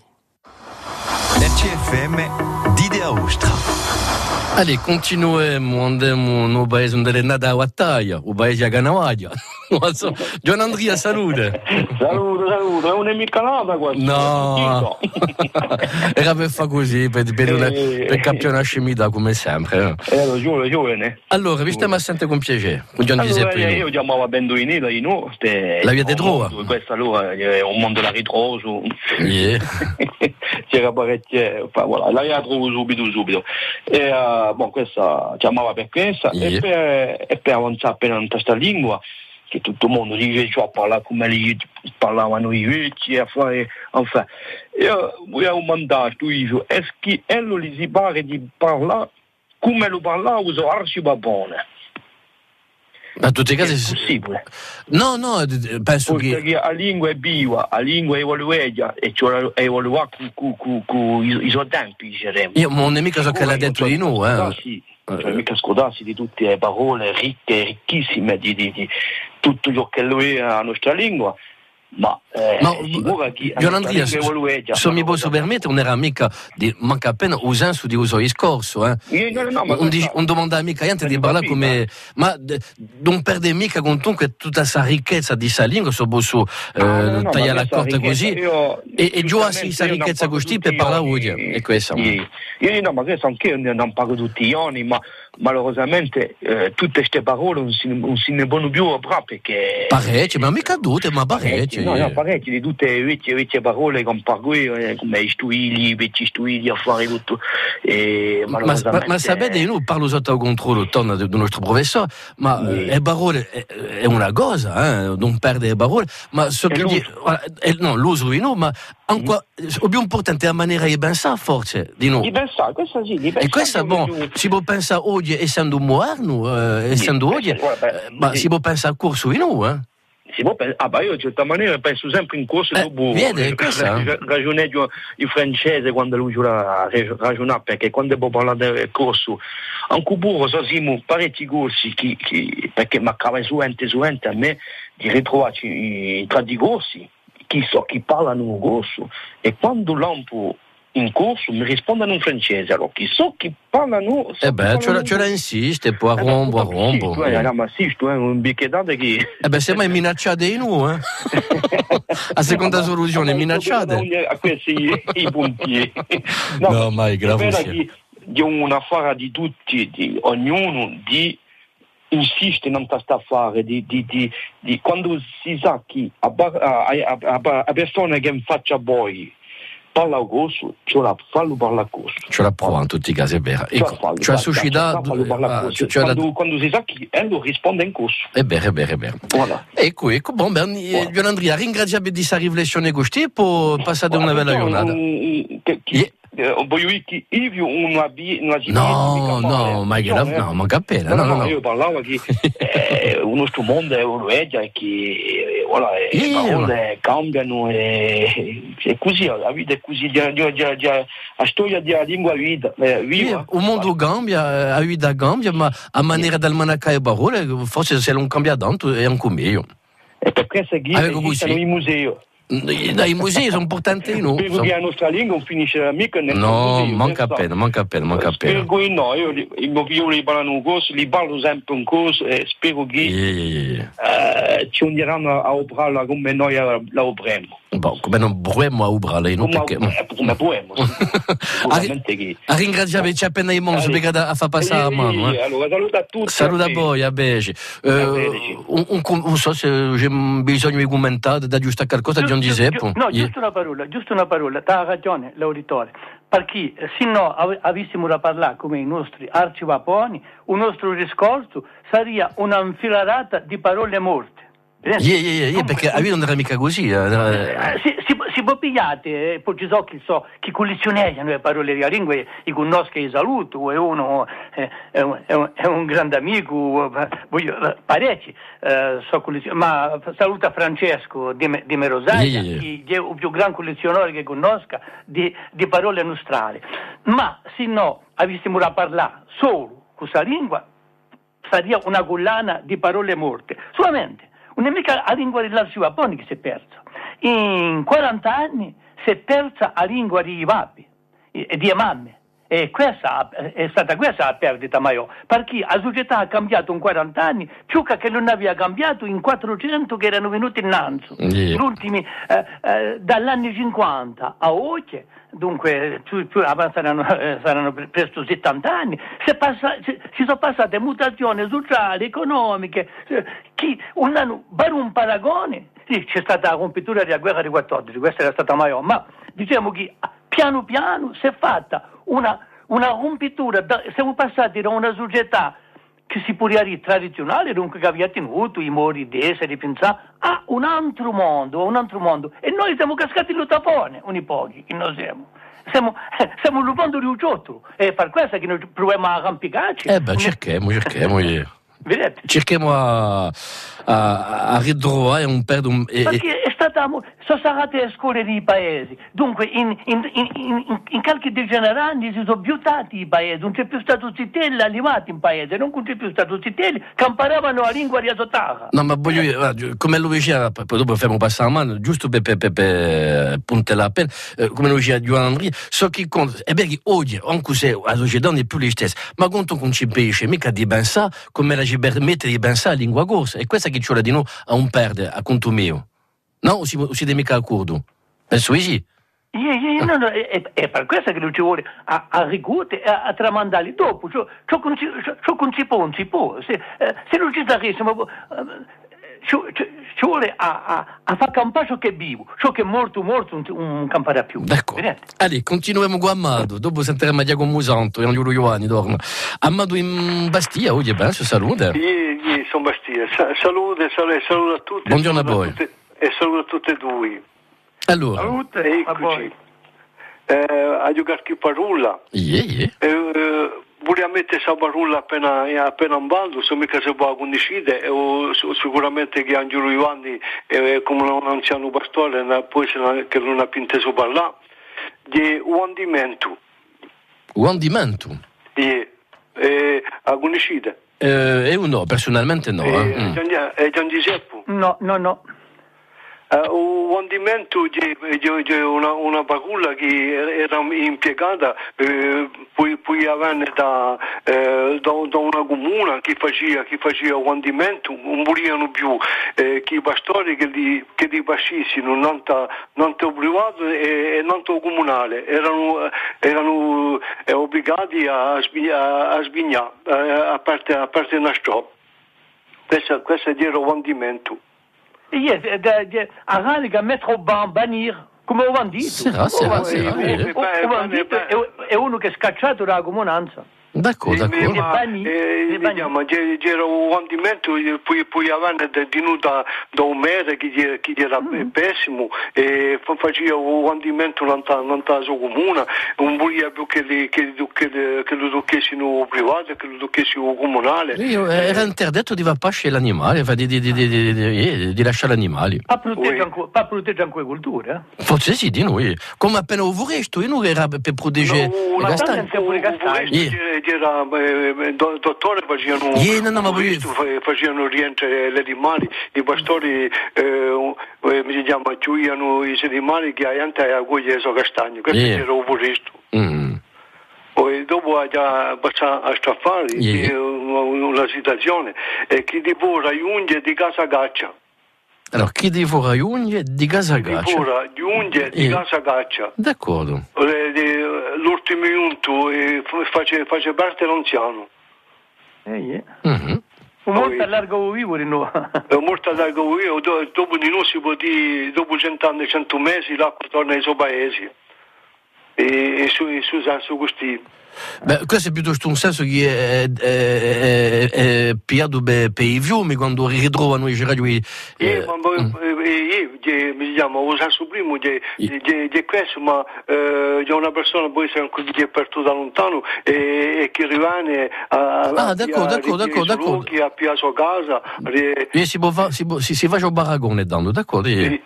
RCFM d'Idea Ostra. Allez, continuiamo, andiamo no paese onde è nata la battaglia, o paese a Ganavadia. Gian Andrea, salute. Saluto, è un'amica nata questo. No, era per fare così, per capire una scemità come sempre. Ero giovane. Allora, vi stiamo a sentire con piacere, con Gian Giuseppe. Io chiamavo Benduini, da Ino. La via di Trova. Questo allora è un mondo da ritroso. C'era parecchie, voilà, la via trovo subito. E questa chiamava per questa e per avanzare appena in questa lingua che tutto il mondo dice cioè parla come li parlavano i vecchi a fare enfin io volevo mandare io è che ello gli si pare di parlare come lo parlavo uso arci babone. Ma tutti i casi è possibile. No, penso che la lingua è viva, la lingua è evoluata e cioè evolua con i suoi tempi, diremmo. Io non è mica so che l'ha detto di noi, Cioè, mica scordarsi di tutte le parole ricche, ricchissime di tutto ciò che lui è la nostra lingua. Ma Gian Andrea, se mi posso permettere, non era mica di manca appena usare su di uso discorso, non domanda mica niente di parlare come ma non perde mica comunque tutta questa ricchezza di sa lingua se posso tagliare la corta così e giù a questa ricchezza così per parlare oggi e questo io no, ma questo anche io non parlo tutti gli anni, ma malosamente tutte queste parole non si ne vanno più perché parecchie, ma mica tutte, ma parecchie. No, parecchie di tutte le vecchie parole che parlo come stuili, vecchi stuili a fare tutto. Ma sapete, io parlo sotto il controllo del nostro professore, ma le parole è una cosa, non perde le parole, ma so che l'uso di noi, ma ancora è più importante la maniera di pensare forse di noi. Di pensare, questa sì, di pensare. E questa si può pensare oggi essendo moderno, essendo oggi, ma si può pensare al corso di noi, Si può pensare, io in certa maniera penso sempre in corso dopo ragionare il francese quando lui ragionare, perché quando può parlare del corso anche pure siamo parecchi corsi perché mi accade suente a me di ritrovarci tra di corsi chi parlano in corso e quando lampo in corso mi rispondono in francese, allora chi parlano ce la insiste poi a rombo ma sì, tu hai un bicchierato che se mai minacciate di noi a seconda soluzione minacciate a questi i punti no mai grave di un affare di tutti di ognuno di insiste in questa affare di quando si sa che a persone che faccia poi parla a corso, fallo parlare a corso. Ce la prova in tutti i casi, è vero. Cioè suscitato quando si sa che lo risponde in corso. È vero. Voilà. Ecco, buon Gian Andrea, ringraziamo di questa riflessione così e poi passate una bella giornata. Voglio dire che io una no, ma manca appena. No. Io parlavo che il nostro mondo è Norvegia e che le parole cambiano e così, la vita è così, la storia della lingua vita. Il mondo cambia, la vita cambia, ma a maniera del manacare le parole, forse se non cambia tanto è anche meglio. E per questo esistono i musei. I musei sono importanti, no? Spiego che la nostra lingua non finisce mica nel museo. No, manca appena. Spiego che no, io mio figlio li parlano un corso, li parlo sempre un corso e spiego che ci uniranno a operarla come noi la operiamo. Come non vorremmo a operarla, no? Come vorremmo. A ringraziare appena i monsi perché a far passare la mano. Allora, saluta a tutti. Saluta a voi, a Beci. Non so se c'è bisogno di commentare, da giusta qualcosa, Gian Giuseppe. No, giusto una parola, ha ragione l'auditore, perché se no avessimo da parlare come i nostri arcivaponi, un nostro discorso sarebbe una infilarata di parole morte. Perché a me non era mica così. Si può pigliare, poi ci so chi collezionano le parole di lingua, i conosco e saluto, è uno è un grande amico, parecchi, ma saluta Francesco di Merosaglia, che è il più grande collezionatore che conosca di parole nostrali. Ma se no avessimo da parlare solo con questa lingua, sarebbe una collana di parole morte, solamente. Non è mica la lingua dell'arcivaponi che si è persa. In 40 anni si è persa la lingua di papi e di mamme. E questa è stata questa la perdita maggiore, perché la società ha cambiato in 40 anni più che non aveva cambiato in 400 che erano venuti innanzi. Gli ultimi, dall'anni 50 a oggi, dunque più saranno presto 70 anni, si sono passate mutazioni sociali, economiche, per un paragone, sì, c'è stata la compitura della guerra di 14, questa era stata maggiore, ma diciamo che piano piano si è fatta una rompitura, siamo passati da una società che si può dire tradizionale, dunque che aveva tenuto i modi di essere, di pensare, a un altro mondo, e noi siamo cascati in tapone, ogni pochi, che noi siamo lupando di un ciotto, e per questo che noi proviamo a arrampicarci. Cerchiamo. Vedete? Cerchiamo a ritrovare un perdo. Perché sono state le scuole dei paesi, dunque in qualche decennio anni si sono buttati i paesi, non c'è più stato zitelli arrivati in paese, non c'è più stato zitelli che imparavano la lingua di Azotara. No, ma voglio dire, come lo diceva, poi dopo fermo passare la mano, giusto per puntare la penna, come lo diceva Giovanni Andrea, so che conta, è perché oggi, anche se la società non è più la stessa, ma conto con ci pesce, mica di pensare come la ci permette di pensare la lingua corsa, e questa che ci vuole di noi a un perde, a conto mio. No, o si mica accordo? Penso di sì. No, è per questo che non ci vuole a rigute, a tramandarli dopo. Ciò non si può. Se non ci sarissimo, ci vuole a far campare ciò che è vivo, ciò che è morto, un campare più. D'accordo. Allora, continuiamo con Ammado, dopo sentiremo Giacomo Musanto e Angiolo Giovanni torna. Ammado in Bastia, oggi penso, salute. Io sono Bastia, salute a tutti. Buongiorno a voi. E saluto a tutte e due. Allora, eccoci. A giocare più parola. Voglio mettere questa parola appena in ballo, se mica si può condividere, sicuramente che Angelo Giovanni, come un anziano pastore, poi che non ha più inteso parlare, di un andimento. Un andimento? A condividere. No, personalmente no. Gian Giuseppe? No. Un andimento di una baculla che era impiegata poi avvenne da una comuna che faceva un andimento, non volevano più che i pastori che li facessero non privato e non comunale, erano obbligati a svignare a parte nostro. Questo era un andimento. A radica mettere banir, come ho bandito. È uno che è scacciato dalla comunanza. D'accordo. Vediamo, c'era un andimento, poi avevano tenuto da un mese che era pessimo, e faceva un andimento non da sua comune, non voleva più che lo tocchessino privato, che lo tocchessino comunale. Era interdetto di pasce l'animale, di lasciare gli animali. A proteggere anche le culture? Forse sì, di noi. Come appena un foresto, non era per proteggere i castagni. c'era dottore facevano rientrare le animali, i pastori mi chiama giuiano i animali che hai aguglie so castagno, questo era un visto. Poi dopo ha passato a straffare una situazione e chi divora unghie di casa gaccia. Allora, chi divora unghie di casa gaccia? Chi divora unghie di casa gaccia. D'accordo. L'ultimo unto face parte l'anziano. Molto a largo vivo di noi. Molto a largo vivo, dopo di noi si può dire, dopo 100 anni, 100 mesi, l'acqua torna ai suoi paesi. E su questi. Beh, questo è piuttosto un senso che è piato per i fiumi quando ritrovano i ceragli. Mi chiamo usato prima di questo, ma c'è una persona può essere anche che è perduta da lontano e che rimane d'accordo. Che ha piato casa. Si fa un baragone dando, d'accordo? E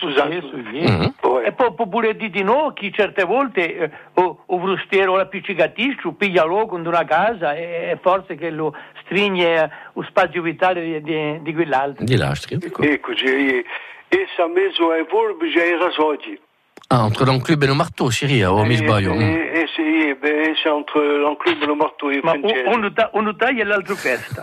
poi pure di noi che certe volte o frustiero la piccicatisce, piglia logo in una casa e forse che lo stringe lo spazio vitale di quell'altro. Di l'astri. Eccoci, essa messo ai forbici e ai rasoggi. Entre l'enclume e le marteau, Siria, o mi sbaglio? Sì, c'è entre l'enclume e le marteau e uno taglia e l'altro pesta.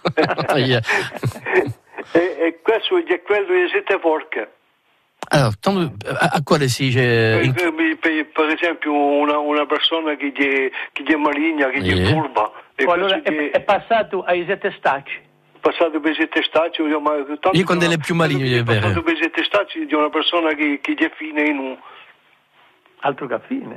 E questo è quello che siete forche. Allora, a quale si dice? Per esempio una persona che è maligna, che è furba. Allora è passato ai 7 stacci. Passato per 7 stacci, io quando è più maligno è vero. Passato per 7 stacci di una persona che è fine in un. Altro che fine.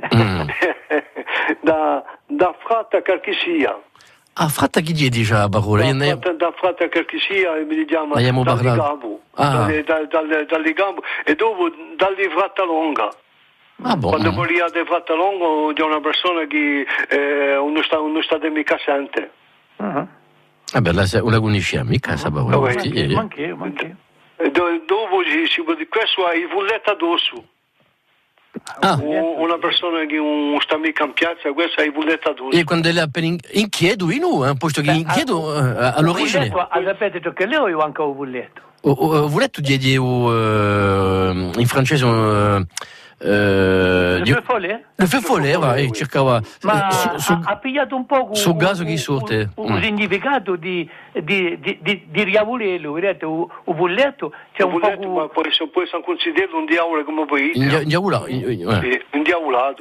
Da fratta carchisia. Ah, fratta chi dice la parola? Da fratta carchisia mi chiama dall'Igambo. Dall'Igambo e dopo dalle fratta longa. Quando volia di fratta longa c'è una persona che non sta mica sente. Vabbè, la conosciamo mica sa parola. Manche. Dopo si può dire questo è il fulletto addosso. Una persona che non sta mica in piazza, questa è il fulletto addosso. E quando è appena in chiedo, posto che in chiedo all'origine. Sapete che lei ho anche un fulletto. Fulletto di in francese. Le feu follet, cercava. Ma ha pigliato un po' sul caso che sorte un significato di riavolello, vedete, un bulletto c'è un po'. Ma può essere considerato un diavolo come poi. Un diavolato.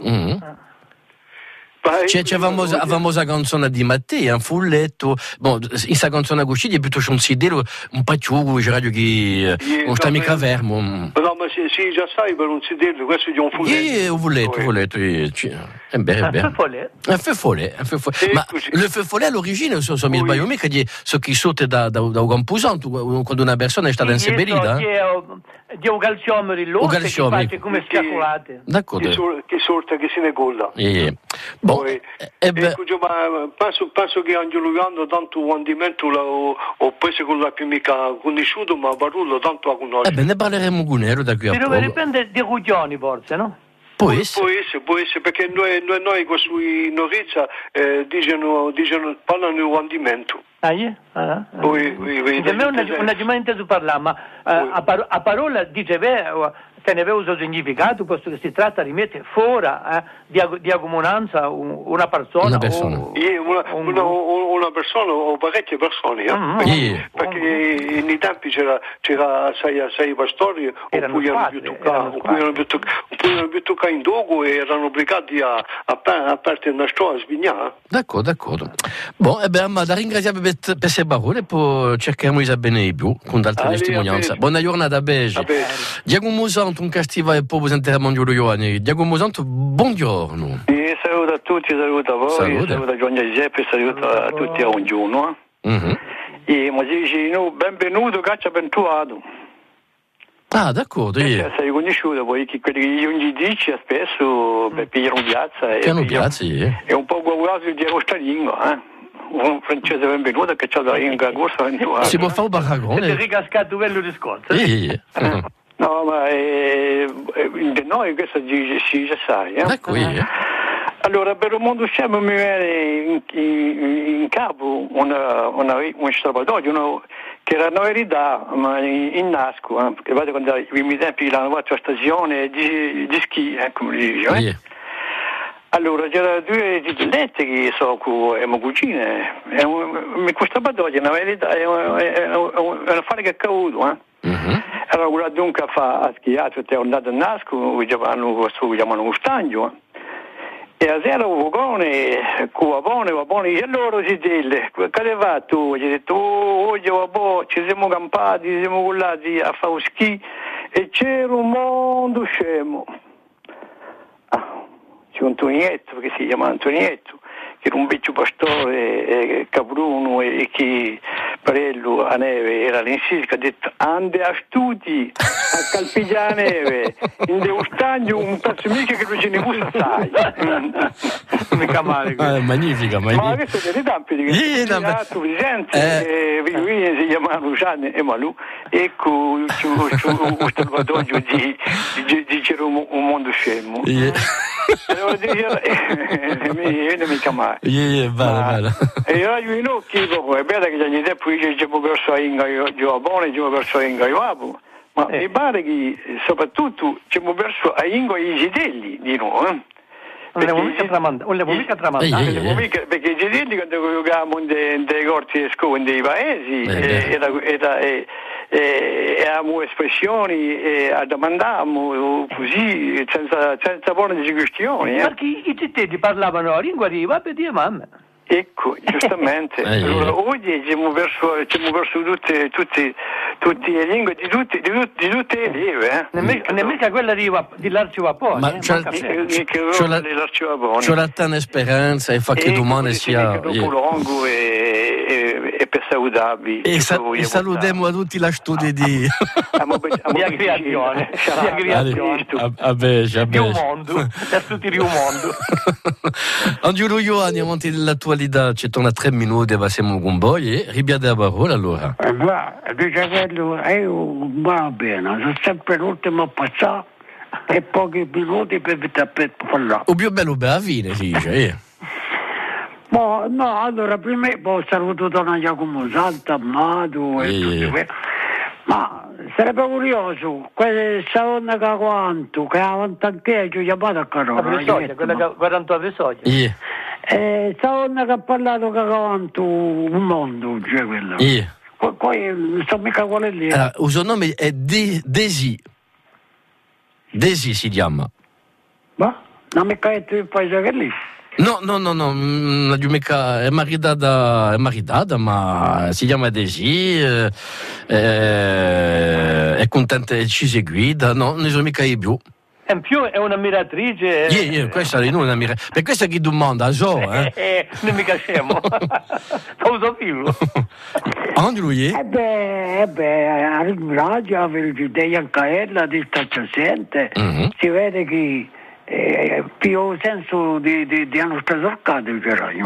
C'è la famosa canzone di Matteo, un fulletto, in questa canzone così è piuttosto un sidero, un pacciugo, che non sta mica fermo. No, ma sì, già sai per un sidero, questo è un fulletto. Un fulletto, è bene. Un feu follet. Ma il feu follet all'origine, se mi sbaglio mica, so che sorte da un camposanto, quando una persona è stata inseberita. Di un calciomero in loro che fa come scappolate. D'accordo. Che sorte che se ne golla. Ma penso che anche lui tanto un andimento ho preso con la più mica conosciuto, ma parlo tanto a conoscere. Ne parleremo con Nero da qui a poco. Dipende dei coglioni forse, no? Può essere, perché noi qua su Norizza dicono parlano di un andimento. Per me non è mai inteso parlare, ma a parola dice te ne aveva un significato, posto che si tratta di mettere fuori di accomunanza una persona. Una persona o parecchie persone. Perché nei tempi c'era sei pastori, oppure erano più toccati in dogo e erano obbligati a partire una storia a svignare. D'accordo. Ma da ringraziare per queste parole e poi cerchiamo di sapere di più con altre testimonianze. Buona giornata a Beige. Giacomo Santo, un castiva e poi sentiamo Giulio Ioani. Giacomo Santo, buongiorno. Saluto a tutti, saluto a voi, saluto a Giovanni Giuseppe, saluto a tutti a ognuno. E mi dice, benvenuto, caccia bentuato. D'accordo. Sei conosciuto, poi che quelli che io gli dice spesso per pigliare un piazza è un po' guardato di questa lingua, un francese benvenuto che c'ha la lingua corsa bentuato. Si può fare un baragone? È ricascato bello discorso. No, ma noi questo si già sai. Allora, per un mondo scemo mi viene in capo un strapatoio, che era una verità, ma in nasco, perché vado quando i primi tempi l'hanno fatto a stazione di schi, come dice. Yeah. Allora, c'erano due zitellette che so che mia cugina, questa strapatoio è una verità, è un affare che è accaduto, Allora, quella dunque ha schiato, è andato a nasco, che chiamano un stagno, e a sera un vagone, vapone, e loro si dille, che hai fatto? Gli ho detto, oggi ci siamo campati, siamo collati a fare schi, e c'era un mondo scemo. C'è Antonietto, che si chiama Antonietto, che era un vecchio pastore capruno e che Parello a neve era all'insista, che ha detto ande a studi a calpiglia a neve in devo stagno un pezzo mica che non ce ne gusta assai. Mica male. Magnifica. Ma questo è dei dampi di questo presente lui si chiama Luciano e Malù, ecco questo salvatoio di c'era un mondo scemo. Allora mica male. Vale. E io in occhi dopo è bella che gli tempo dice che verso Inga io buono io verso Inga io amo, ma mi pare che soprattutto c'è verso a Inga i gidelli di noi. Non le può mica tramandare. Perché i gidelli quando giocavamo nei corti e scuole dei paesi e avevamo espressioni e domandavamo così senza porre questioni. Perché i cittadini parlavano la lingua di papà e di mamma. Ecco, giustamente. Allora, oggi siamo verso tutte le lingue di tutte le lingue. Nemmeno quella di l'arcivapone. Ma c'ho la tanta speranza e fa che domani sia lungo e per salutarvi. E salutiamo a tutti la studio di aggregazione. Di un mondo, per tutti di un mondo. Angelo Ioani, avanti dell'attualità, c'è torna 3 minuti e siamo con voi e ribiade a parola allora. Dice quello, io va bene, sono sempre l'ultimo a passare e pochi minuti per parlare. O più bello per la fine, si dice, No, allora prima saluto Don Giacomo Santa, Amato e tutti quelli. Ma sarebbe curioso, questa donna che quanto, che avanti anche ci ho chiamato a Carola. Quella che guarda le soglie. Sta donna che ha parlato che quanto un mondo, cioè quello. Poi non so mica qual è lì. Allora, il suo nome è Desi. Desi si chiama. Ma? Non mi cae il paese che è lì? No, la giumeca è maritata, ma si chiama Desi, è contenta e ci seguita, no, non sono mica più. In più è un'ammiratrice. Questa è un'ammiratrice. Per questa chi domanda, non mica scemo. Uso più. Quando lui è? A ringrazio per il giudei anche ella di stacciasente. Si vede che più senso di hanno stato c'era io.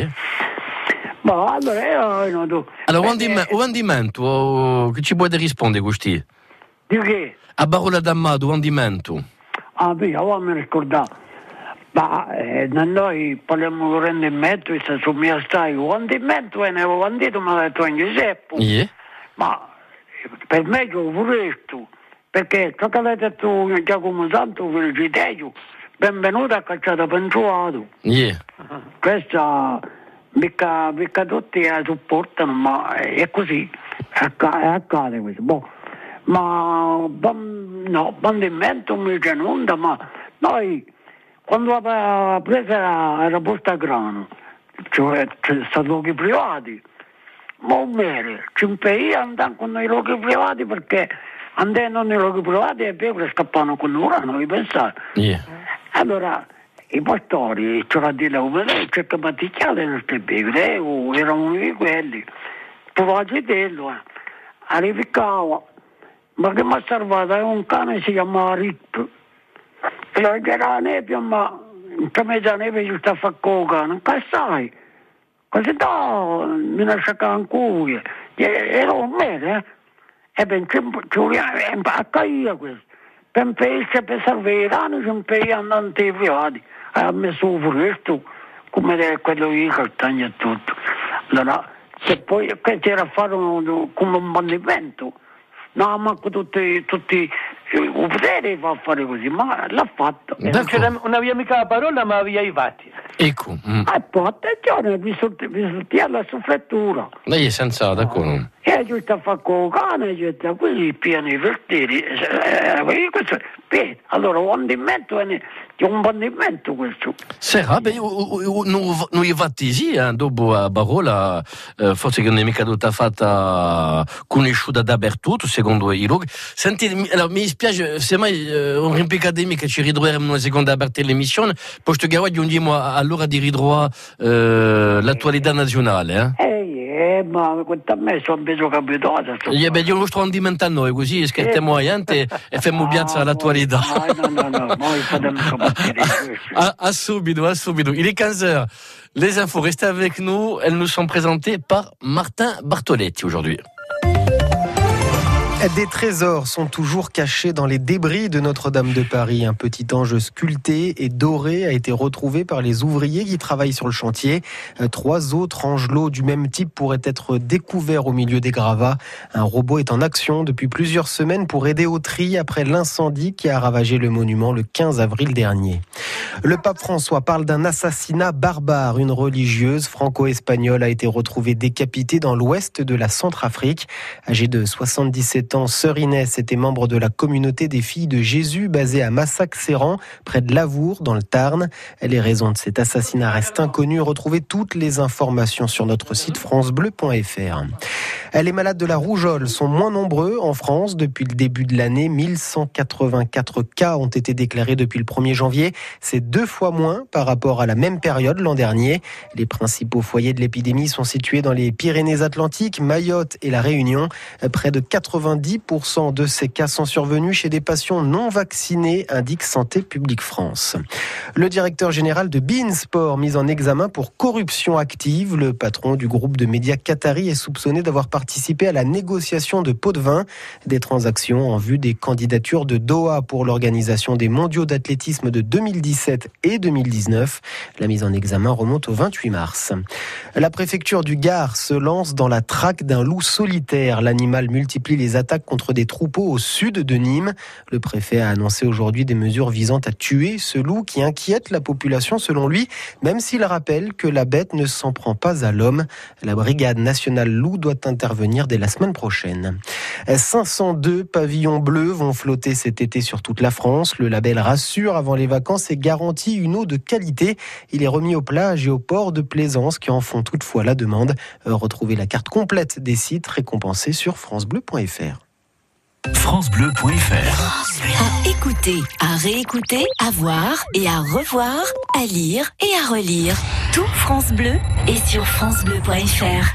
Ma allora io non andimento, che ci puoi rispondere questi? Di che? A parola d'Amato, andimento. Via, mi ricordare. Ma noi parliamo di rendimento, e se su mia stai, rendimento e ne avevo bandito, ma l'ha detto in Giuseppe. Ma per me che pure tu, perché ciò che hai detto Giacomo Santo, il giudeio, benvenuto a Cacciata Pensuato. Questa mica tutti la supportano, ma è così, accade questo. Ma no, bandimento mi c'è onda, ma noi quando la presa era posta a grano, cioè sono luoghi privati, ma un mere, ci impedì andare con i luoghi privati perché andando nei luoghi privati e pecore scappano con loro, non vi pensate. Allora i pastori, c'era di là, c'è che batticchiate non stai pecore, erano di quelli, provate dello, arrivicava. Ma che mi ha salvato è un cane si chiama Rip. E la c'era la nebbia, ma in mezzo alla nebbia ci sta a fare con il cane. Non sai? Così mi lascia cancuie. Era un mese, E ben ci voleva a caire questo. per un paese per salvare l'anno c'è un paese andante ai privati ha messo un furetto come quello di Caltagna e tutto allora se poi questo era fare come un bandimento no manco tutti il potere fa fare così ma l'ha fatto non aveva mica la parola ma aveva i fatti ecco e poi attenzione vi sortia la soffrettura lei è senza d'accordo e giusto a fare con cane giusto quelli pieni vertieri questo allora un bandimento questo Serra, non è fattisi dopo a Barola forse che non è mica tutta fatta conosciuta dappertutto secondo i luoghi senti allora, mi dispiace se mai un rimpicademi che ci ridroeremo una seconda parte l'emissione posto che oggi andiamo all'ora di ridroare l'attualità nazionale ma a me sono peso capitato io lo sto andando a noi così scherziamo e facciamo piazza all'attualità no à subito il est 15h les infos restez avec nous elles nous sont présentées par Martin Bartoletti aujourd'hui. Des trésors sont toujours cachés dans les débris de Notre-Dame de Paris. Un petit ange sculpté et doré a été retrouvé par les ouvriers qui travaillent sur le chantier. 3 autres angelots du même type pourraient être découverts au milieu des gravats. Un robot est en action depuis plusieurs semaines pour aider au tri après l'incendie qui a ravagé le monument le 15 avril dernier. Le pape François parle d'un assassinat barbare. Une religieuse franco-espagnole a été retrouvée décapitée dans l'ouest de la Centrafrique. Âgée de 77 ans, sœur Inès était membre de la communauté des filles de Jésus basée à Massac-Séran, près de Lavour, dans le Tarn. Les raisons de cet assassinat restent inconnues. Retrouvez toutes les informations sur notre site francebleu.fr. Les malades de la rougeole sont moins nombreux en France. Depuis le début de l'année, 1184 cas ont été déclarés depuis le 1er janvier. C'est 2 fois moins par rapport à la même période l'an dernier. Les principaux foyers de l'épidémie sont situés dans les Pyrénées-Atlantiques, Mayotte et la Réunion. Près de 90% de ces cas sont survenus chez des patients non vaccinés, indique Santé publique France. Le directeur général de beIN Sport mis en examen pour corruption active. Le patron du groupe de médias qatari est soupçonné d'avoir participé à la négociation de pots de vin, des transactions en vue des candidatures de Doha pour l'organisation des mondiaux d'athlétisme de 2017 et 2019. La mise en examen remonte au 28 mars. La préfecture du Gard se lance dans la traque d'un loup solitaire. L'animal multiplie les attaques contre des troupeaux au sud de Nîmes. Le préfet a annoncé aujourd'hui des mesures visant à tuer ce loup qui inquiète la population selon lui, même s'il rappelle que la bête ne s'en prend pas à l'homme. La brigade nationale loup doit intervenir dès la semaine prochaine. 502 pavillons bleus vont flotter cet été sur toute la France. Le label rassure avant les vacances et garantit une eau de qualité. Il est remis aux plages et aux ports de plaisance qui en font toutefois la demande. Retrouvez la carte complète des sites récompensés sur francebleu.fr. francebleu.fr. À écouter, à réécouter, à voir et à revoir, à lire et à relire. Tout France Bleu est sur francebleu.fr.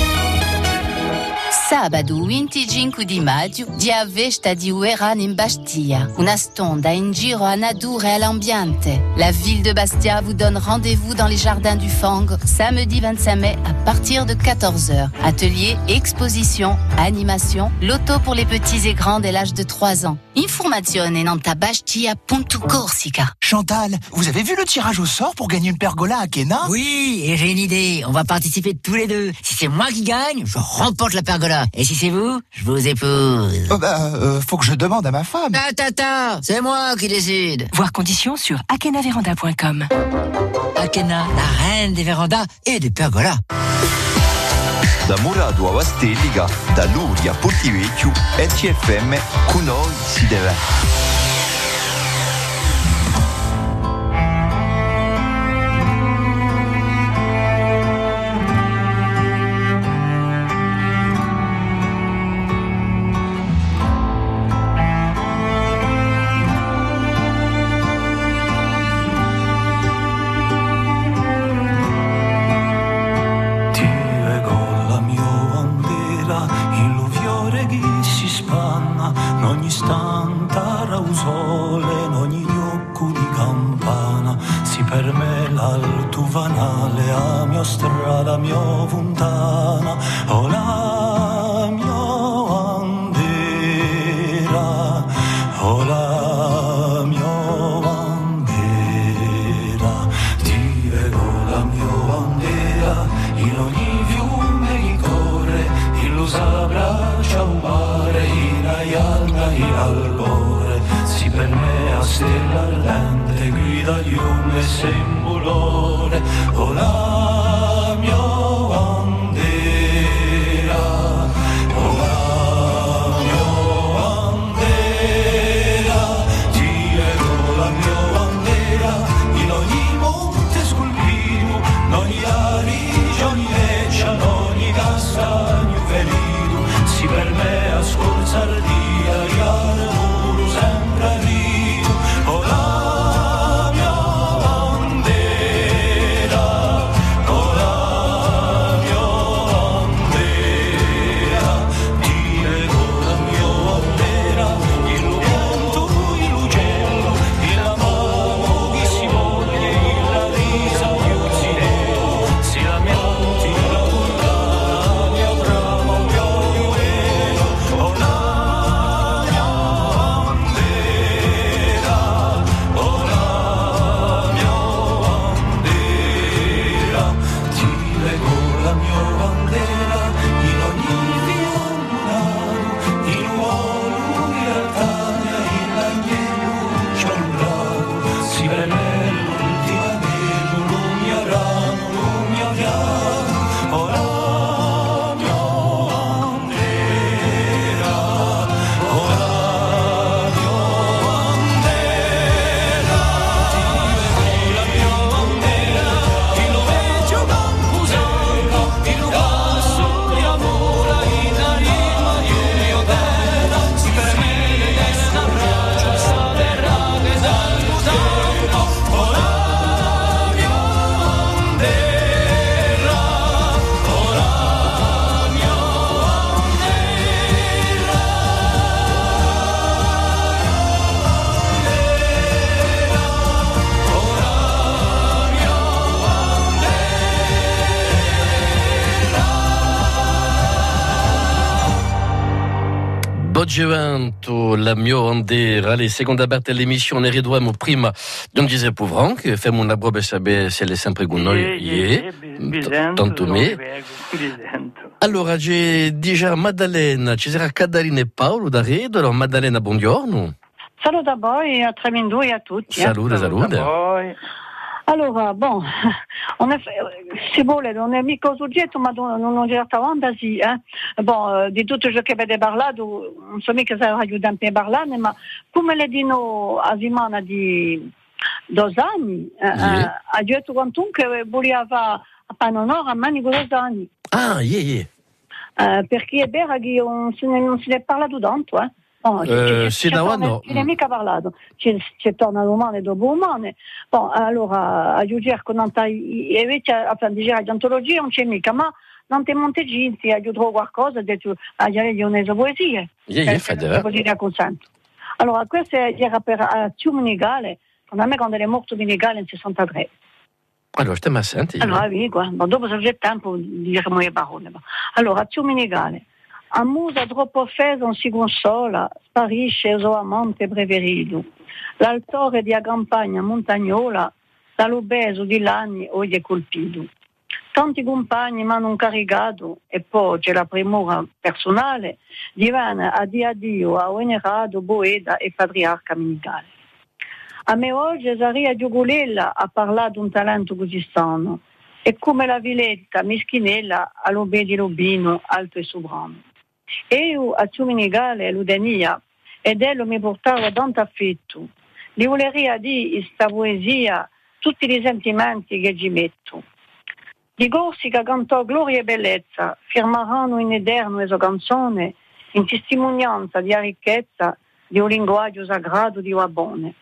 Sabato 25 di maggio, dia festa di Ueran in Bastia. Una stonda in giro a nature e all'ambiente. La ville de Bastia vous donne rendez-vous dans les jardins du Fang, samedi 25 mai à partir de 14h. Atelier, exposition, animation, loto pour les petits et grands dès l'âge de 3 ans. Informazione nanta Bastia.Corsica. Chantal, vous avez vu le tirage au sort pour gagner une pergola à Kena? Oui, et j'ai une idée. On va participer tous les deux. Si c'est moi qui gagne, je remporte la pergola. Et si c'est vous, je vous épouse. Faut que je demande à ma femme. C'est moi qui décide. Voir conditions sur akenaveranda.com. Akena, la reine des vérandas et des pergolas. Da Murado a Vastellica, da Luri a Portivecchio, RCFM, con noi si deve. Hola mentre grida il fiume sembolone, o la mia bandera, o la mia bandera, ti leggo la mia bandera, in ogni monte scolpito, in ogni arice, ogni leccia, in ogni castagno felido, si per me a scorzardia, il muro sempre arrivo, o la mia bandera, o la mia bandera, ti leggo la mia bandera, il vento, il uccello, il mano che si voglie, la risa di un sireno, si lamenti la montagna, mia brama, mio vero, o la mia bandera, o la mia bandera, ti leggo la mia bandera, in ogni fiammolato, in uomo di altagna, in l'agnello ciondolato, si per me l'ultima meno, non mi avranno, non mi avranno, o la mia bandera, o la mia bandera, ti leggo la mia bandera, in lo vecchio Campusano, in un passo di amore, in anima di mio bella, si per me è una braccia, sta terra che dal musano, o la mia bandera, o la mia Bogevento, la mia bandera, le seconda parte dell'emissione riduiamo prima non dice Pouvran che facciamo una breve sapere se è sempre con noi tanto me allora c'è già Maddalena ci sarà Catalina e Paolo da Redo allora Maddalena buongiorno saluto a voi a Tremindù e a tutti salute allora bon se vuole non è mica un soggetto ma non ho certa fantasia bon di tutto ciò che avete parlato non so mica se aiutante a parlare ma come le dino a Simona di 2 anni ha detto quantunque voleva a Panonora a Manico 2 anni perché è vero che non se ne è parlato tanto sì, non è mica parlato c'è torna domani dopo domani allora a giudicare con invece a dire di antologia non c'è mica ma non ti montegginti aiuterò qualcosa ha detto a dire di poesie allora questo era per Ciumenigale a me quando è morto Menegale nel 63 allora stiamo a sentire allora dopo se c'è tempo diremo le parole allora Ciumenigale a musa troppo offesa non si consola, sparisce il suo amante preferito. L'altore di a campagna montagnola, dall'obeso di l'anni oggi è colpito. Tanti compagni mi hanno caricato e poi c'è la premura personale, divana a Dio, a venerato, Boeda e patriarca Menegale. A me oggi Zaria Giugulella ha parlato un talento così strano e come la Villetta mischinella all'obedi Lobino, alto e sovrano. Io a Ciumenigale l'udenia ed ello mi portava tanto affetto. Gli voleria di sta poesia tutti i sentimenti che ci metto. Di Corsica cantò Gloria e Bellezza, firmarono in eterno sua canzone in testimonianza di ricchezza di un linguaggio sagrato di Wabone.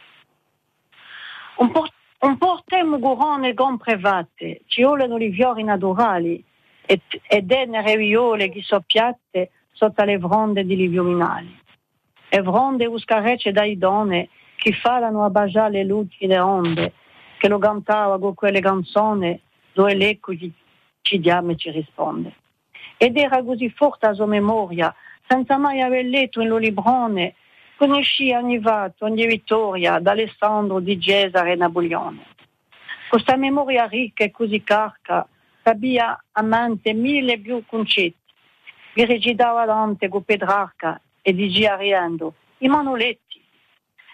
Un portemo gurone con private, ci olano i fiori naturali e denne viole che soppiatte sotto le fronde di liviominali. E fronde uscarecce dai donne che falano a baciare le lucide onde che lo cantava con quelle canzoni dove l'eco ci diamo e ci risponde. Ed era così forte la sua memoria senza mai aver letto in lo librone conoscia ogni fatto, ogni vittoria d'Alessandro, di Cesare e Napoleone. Questa memoria ricca e così carca abbia a mente 1000 più concetti. Vi recitava Dante con Petrarca e diceva riendo i Manoletti.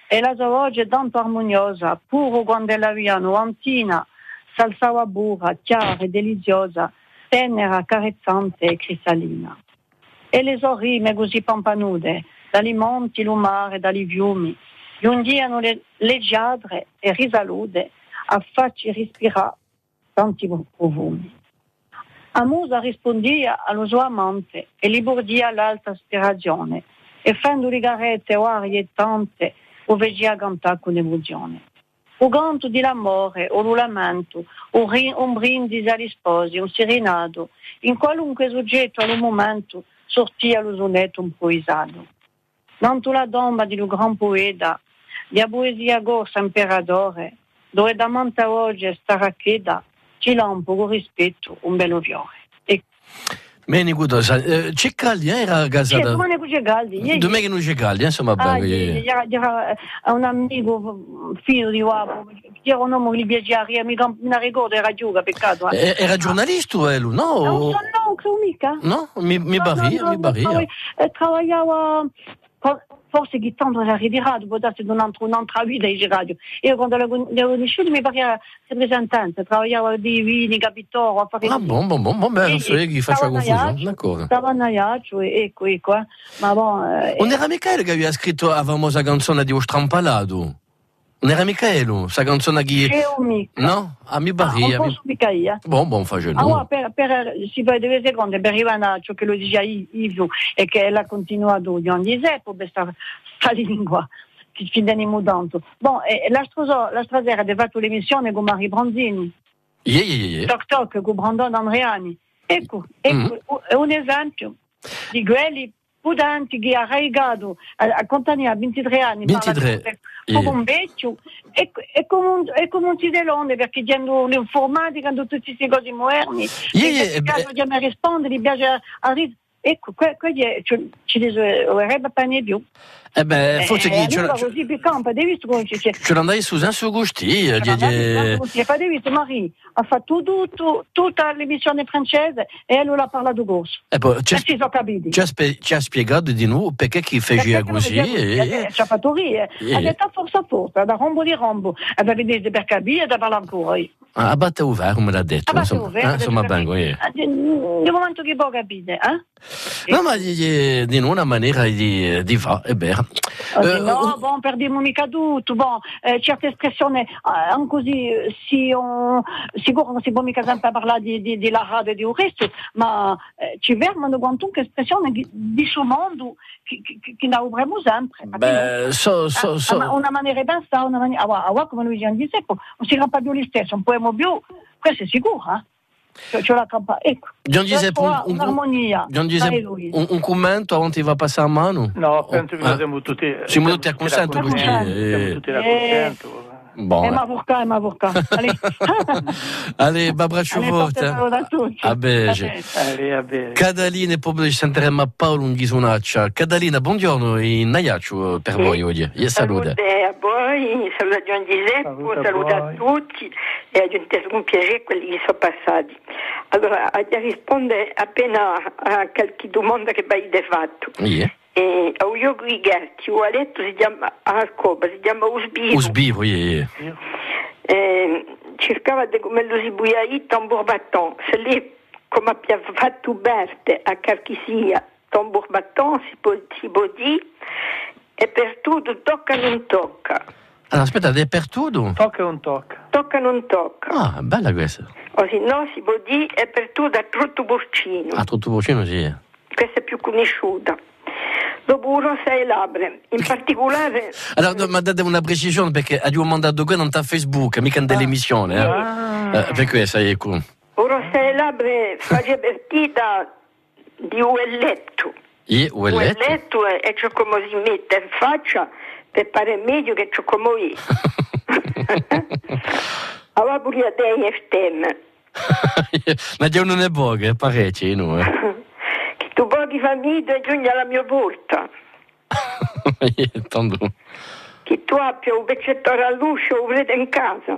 e la sua voce è tanto armoniosa, puro quando è la via nuantina, s'alzava burra, chiara e deliziosa, tenera, carezzante e cristallina. E le sue rime così pampanude, dagli monti, il mare, dagli fiumi, giungiano le giadre e risalude a farci respirare tanti profumi. Amusa rispondia allo suo amante e gli bordia l'alta aspirazione e fando rigarette o arie tante o vegia cantare con emozione. O canto di l'amore o lo lamento, un brindisi agli sposi, un serenato, in qualunque soggetto allo momento sortia lo sonetto un poesato. Tanto la domba di lo gran poeta, di a poesia gorsa imperatore, dove da manta oggi staraccheda, ci lampo con rispetto un bello fiore. Bene, Gudosa, c'è Galdi, era casata? Domani c'è Galdi. Domenica non c'è Galdi, insomma. Era un amico, figlio di uomo, era un uomo che gli piaceva, mi ricordo, era giuga, peccato. Era giornalista o no? No, credo mica. No? Mi barria. Travagliava... Forse che tanto era ritirato, può darsi un'altra vita in radio. Io quando l'ho conosciuto mi pareva rappresentante, travagliava di vini, capitoro, a fare... Buon, non so che faceva confusione, d'accordo. Stava a Naiaccio, ecco, ma bon... Non era Michele che aveva scritto la famosa canzone di O Strampalato? Non era Michele, questa canzone che... No? A mi barria. Non posso mica io. Buon facendo. Allora, si fa 2 secondi per arrivare a ciò che lo diceva Ivo e che l'ha continuato Gian Giuseppe, questa lingua che ci viene mudando. Bon, la strasera ha fatto l'emissione con Marie Bronzini. Toc con Brandon Andreani. Ecco, è un esempio di quelli pudanti che ha raigato a Contania a 23 anni. 23. Come un vecchio e come un cidelone perché hanno l'informatica, hanno tutte queste cose moderni e piace rispondere, gli piace a ridere. Ecco, ci dovrebbe bene più. Forse chi così più campo, hai visto come ci c'è? Ce l'andai su Gusti. Hai visto Marie ha fatto tutta l'emissione francese e lui l'ha parlato corso. Ci ha spiegato di nuovo perché chi faceva così. Ci ha fatto ridere. Ha detto forza, da rombo di rombo. E da vedere per capire e da parlare ancora. A batte ouvert, come l'ha detto. Insomma, bengo. Nel momento che può capire, No, ma di una maniera di fa, è vero. No, bon, perdiamo mica tutto, certe espressioni, così, sicuro non si può mica sempre parlare di la radio e di un resto, ma ci verranno quantunque espressioni di suo mondo che ne avremo sempre. Una maniera basta, una maniera, come lui dice, non si rampa più lo stesso, un poema più, questo è sicuro, C'è la campa, ecco. Gian Giuseppe, un commento avanti va a passare a mano? No, penso che siamo tutti... Siamo tutti a consento così. Siamo tutti a consento. È ma Allez, abbraccio forte. A bene. Catalina, proprio ci sentiremo a Paolo un ghisonaccia. Catalina, buongiorno, in Naiaccio per voi oggi. Salute a voi, saluto a Gian Giuseppe, saluto a tutti e aggiungete con piacere quelli che sono passati. Allora, risponde appena a qualche domanda che vai fatto. E a io Grigerti, ho letto si chiama a scopa, si chiama Usbivo, cercava di come lo si buiai tambur batton, se lì come abbia fatto Berte a Carchisia, tambur batton si può dire e per tutto tocca non tocca. Allora aspetta, è per tutto? Tocca o non tocca? Tocca non tocca. Ah, bella questa. O se no si può dire è per tutto a trotto porcino. A trotto porcino sì. Questa è più conosciuta. Dopo rosa e labbra, in particolare... Allora, ma date una precisione perché abbiamo mandato qui non sta Facebook, mica dell'emissione. Per questo, ecco. Rosa e labbra faceva partita di uelletto. Uelletto è ciò come si mette in faccia per fare meglio che ciò come è. Allora pure a te è stemma. Ma Dio non è poco, è parecchio, no? Tu pochi famiglie giungi alla mia porta. Che tu abbia un pezzettore all'uscio o volete in casa.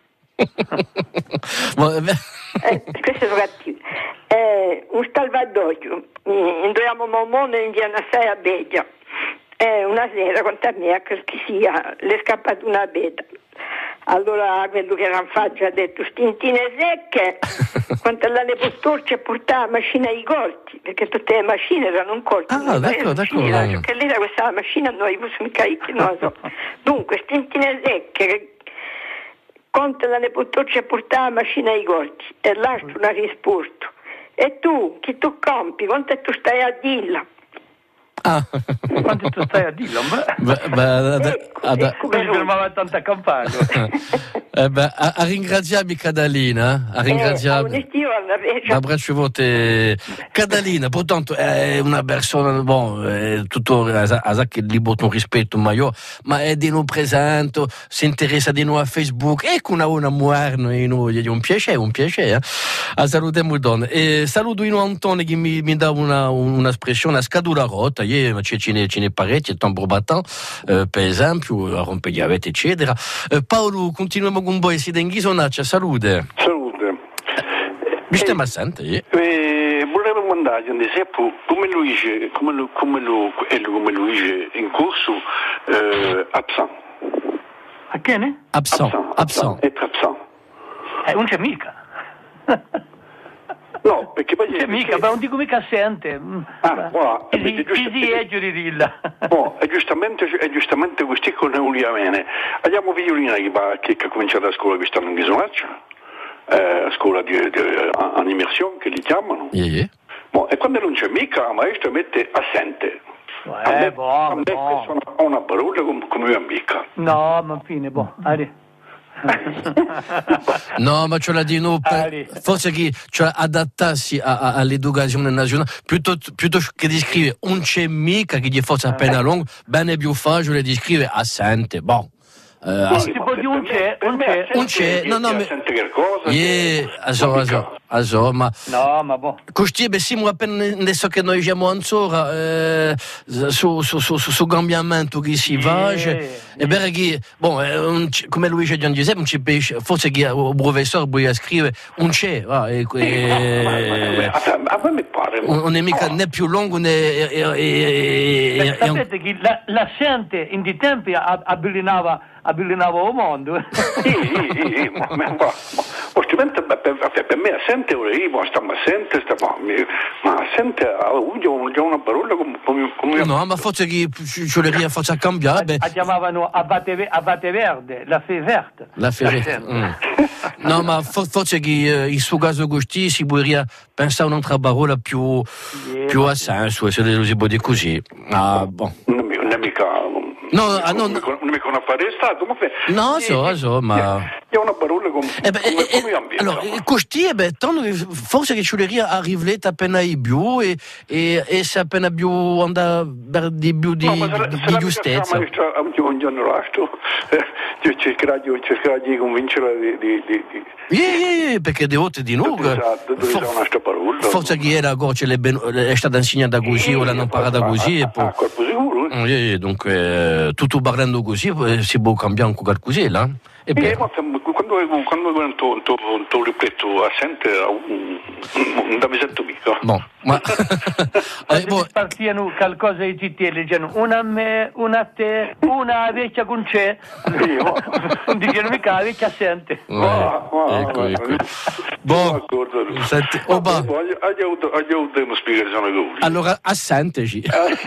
Questo è cattivo. Un salvatoio. Andiamo a Momone in Giana 6 a Beggia. Una sera con te mia che sia, le è scappata una beta. Allora quello che era faccia ha detto stintine secche quanto l'hanno portato portare la macchina ai colti, perché tutte le macchine erano un colto. D'accordo. Che lì da questa macchina noi possiamo mica non lo so. Dunque stintine secche quanto l'hanno portato portare la macchina ai colti, e l'altro non ha risposto. E tu, chi tu campi, quanto tu stai a dirla? Quanto tu stai a dirlo? Ecco, mi fermava tanto a campano. A ringraziarmi Cadalina, a ringraziarmi. Abbraccio vote Cadalina, portanto è una persona tutto a che gli botto un rispetto ma è di noi presente, si interessa di noi a Facebook e con una muarno e noi è un piacere. A salutiamo donne e saluto in Antonio che mi dà una espressione a scadura rotta. Ma ce ne parecchie, tamburo battant, per esempio, a rompegliavette, eccetera. Paolo, continuiamo con voi, siete in Ghisonaccia, salute. Salute. Vi stiamo assente? Volevo mandare un esempio, come Luigi in corso, absent. A che ne? Absent. Non c'è mica. No, perché poi c'è mica, ma non dico mica assente. Voilà. Chi è giù di dilla? È giustamente questi con Euliamene. Abbiamo Violina che ha cominciato a scuola quest'anno in Ghisonaccia, a scuola di immersione che li chiamano. E quando non c'è mica, la maestra mette assente. A me suona una parola come io mica. No, ma fine, No, ma ce l'ha di noi forse che adattarsi all'educazione nazionale piuttosto che di scrivere un c'è mica che gli fosse appena lungo, bene più facile di scrivere assente. Si può dire un c'è. No, ma no, ma così siamo appena adesso che noi siamo ancora su cambiamento che si va e bene che come Luigi Giangiuseppe non ci pesce forse che il professore vuole scrivere un c'è a me mi pare non è mica né più lungo né sapete che l'assente in di tempi abbillinava il mondo. Sì, per me assente stiamo assente, ma assente ha una parola come no, ma forse che ce le forse a cambiare. La chiamavano abate verde, la fe verte. No, ma forse che in suo caso così si vorrebbe pensare a un'altra parola più a senso, se lo si può dire così. Non è mica non mica una stato, ma so, ma è una parola come allora così forse che ci vorrebbe arrivare appena i più e se appena più andare per di più di giustezza. Un giorno l'altro cercherà di convincere di perché devo di nuovo forse che era è stata insegnata così o l'hanno imparata così e poi dunque tutto parlando così si può cambiare anche qualcosa là e quando ripeto assente non mi sento mica ma partiano qualcosa di GTL una a me, una a te, una vecchia con c'è non dicono mica la vecchia assente ecco senti aiuto una spiegazione allora assenteci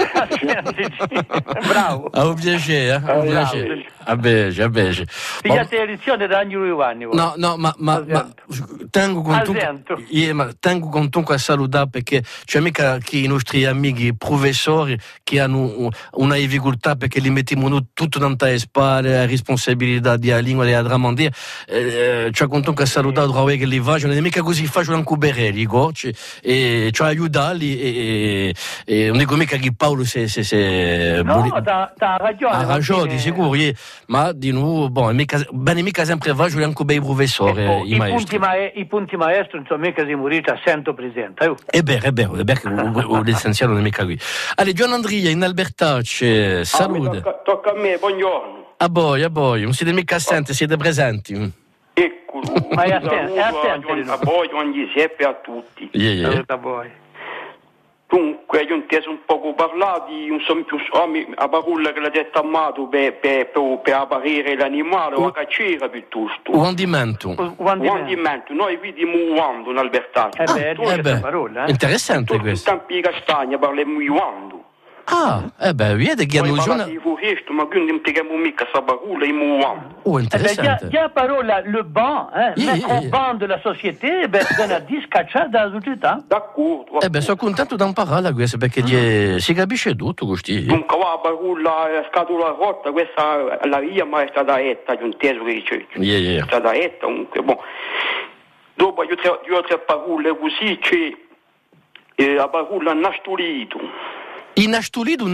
bravo a un piacere a bene pigliate lezione da Angelo Giovanni no ma tengo comunque a salutare perché c'è mica che i nostri amici professori che hanno una difficoltà perché li mettiamo tutto dans le spalle la responsabilità di lingua della dramandia c'è comunque a salutare trovo che li va non è mica così facile anche berelli e cioè aiutarli e non dico mica che Paolo se t'ha ragione di sicuro ma di nuovo mica sempre facile anche bei professori i maestri i punti maestri insomma mica si morita a 100 presente è vero l'essenziale non è mica qui allora Gian Andria in Albertacce salute tocca a me buongiorno a voi non siete mica assenti siete presenti ecco ma è assente a voi Gian Giuseppe a tutti a voi Dunque, io ho inteso un poco parlare di un a barulla che l'ha detto amato per apparire l'animale o a cacciare piuttosto. Un andimento. Noi vediamo muando in albertaggio. Parola. Interessante questo. In tempi castagna parliamo muando. Vede che hanno già... ma quindi non tiriamo mica sta barulla in muando. Interessante. Il y a parola le banc, mettre au banc de la société, c'est una discacciata della società. D'accordo. Sono contento da imparare questo perché si capisce tutto così. Dunque, la barulla, la scatola rotta, questa la via, ma è stata etta, io inteso che dice. È stata etta, comunque, boh. Dopo io ho tre parole così, c'è la barulla nastulido. Inastulido.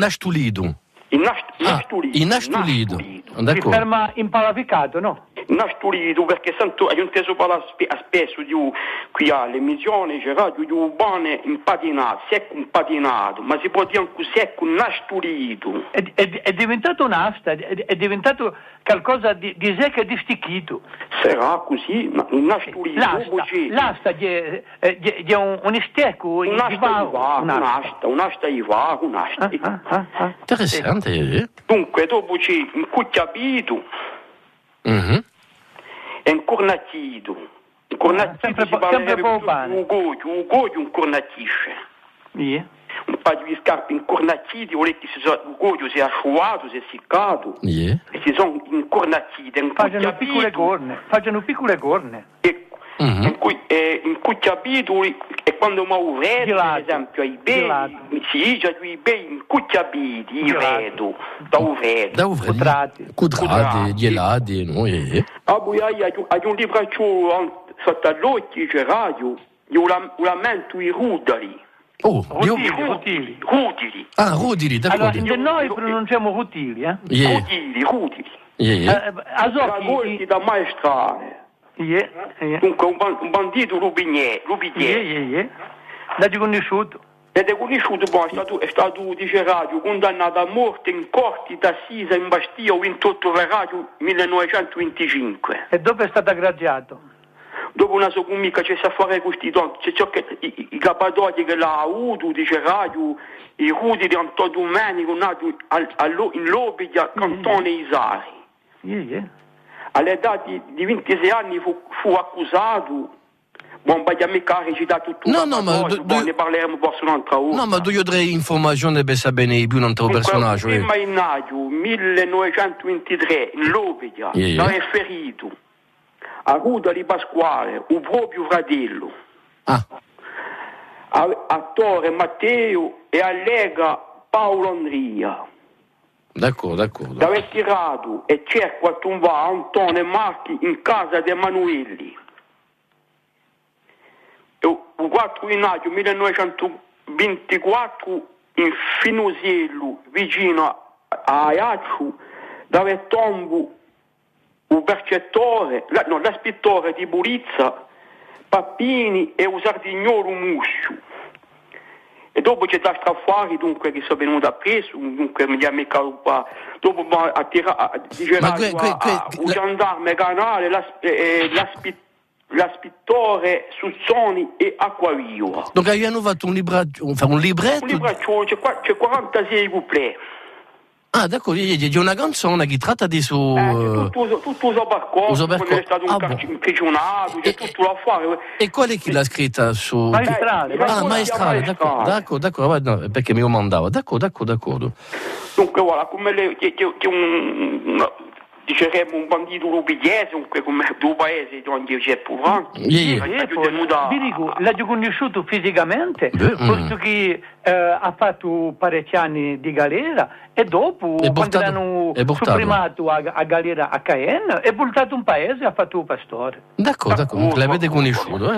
Inastulido. Si ferma impalavicato, no? Nastulido, perché sento, io inteso parlare spesso di qui all'emissione, c'è radio di urbane impatinato, secco impatinato, ma si può dire anche secco nastulido. È diventato un'asta, è diventato qualcosa di secco e di sticchito. Sarà così, un nastulido. L'asta è un stecco, un'asta iva. Interessante. Dunque, dopo c'è un cucciapito. E un cornatido. Un cornatido si parla un goglio, un cornatisce. Un paio di scarpe incornatidi, volete che il goglio si è asciugato, si è seccato. E si sono incornatidi. Facciano piccole corne. In cucciapito e quando mi vedo, per esempio, ai bei, in cucciapiti, i vedo, da Cudrati, gelati, no? Poi hai un libraccio sotto all'occhio, c'è radio, io lamento i rudali. Rudili. Rudili, d'accordo. Allora, noi pronunciamo rudili, Rudili. Ragolti da maestrare. Dunque un bandito rubignè. L'hai conosciuto? L'hai conosciuto, è stato dice radio, condannato a morte in corti d'assisa in Bastia 28 febbraio 1925. E dopo è stato aggraziato? Dopo una socumica c'è a fare questi don, c'è ciò che i capadoti che l'ha avuto, dice radio, i rudi di Antonio Domenico nato in Lobiglia, cantone Isari. All'età di 26 anni fu accusato, non voglio mica recitato tutto. Ne parleremo forse un'altra ora. No, ma io dovrei informazione per sapere più un altro personaggio. Il 1 gennaio 1923 in Lobiglia è ferito a Ruda di Pasquale, un proprio fratello. A Torre Matteo e a Lega Paolo Andria. D'accordo. Dove tirato e cerco a tombare Antonio Marchi in casa di Emanuelli. Il 4 gennaio 1924 in Finosiello, vicino a Ajaccio, dove tombo un percettore, l'aspettore di Burizza, Pappini e un sardignolo Muscio. E dopo c'è da straffare, dunque, che sono venuto appresso, dunque mi ha messo dopo a tirare, un gendarme canale, l'aspittore Suzzoni e Acquario. Dunque hanno fatto un libretto? Un libretto, c'è 46 couplet. D'accordo, c'è una canzone che tratta di su... tutto uso barcone, quando è stato imprigionato, c'è tutto l'affare. E qual è chi l'ha scritta su... Maestrale. Maestrale, d'accordo, no, perché mi domandavo. D'accordo. Dunque, voilà, come c'è diceremo un bandito rubigliese, come due paesi dove c'è pure. L'ho conosciuto fisicamente, posto che ha fatto parecchi anni di galera e dopo, quando l'hanno supprimato a galera a Cayenne, è portato un paese e ha fatto un pastore. D'accordo, l'avete conosciuto.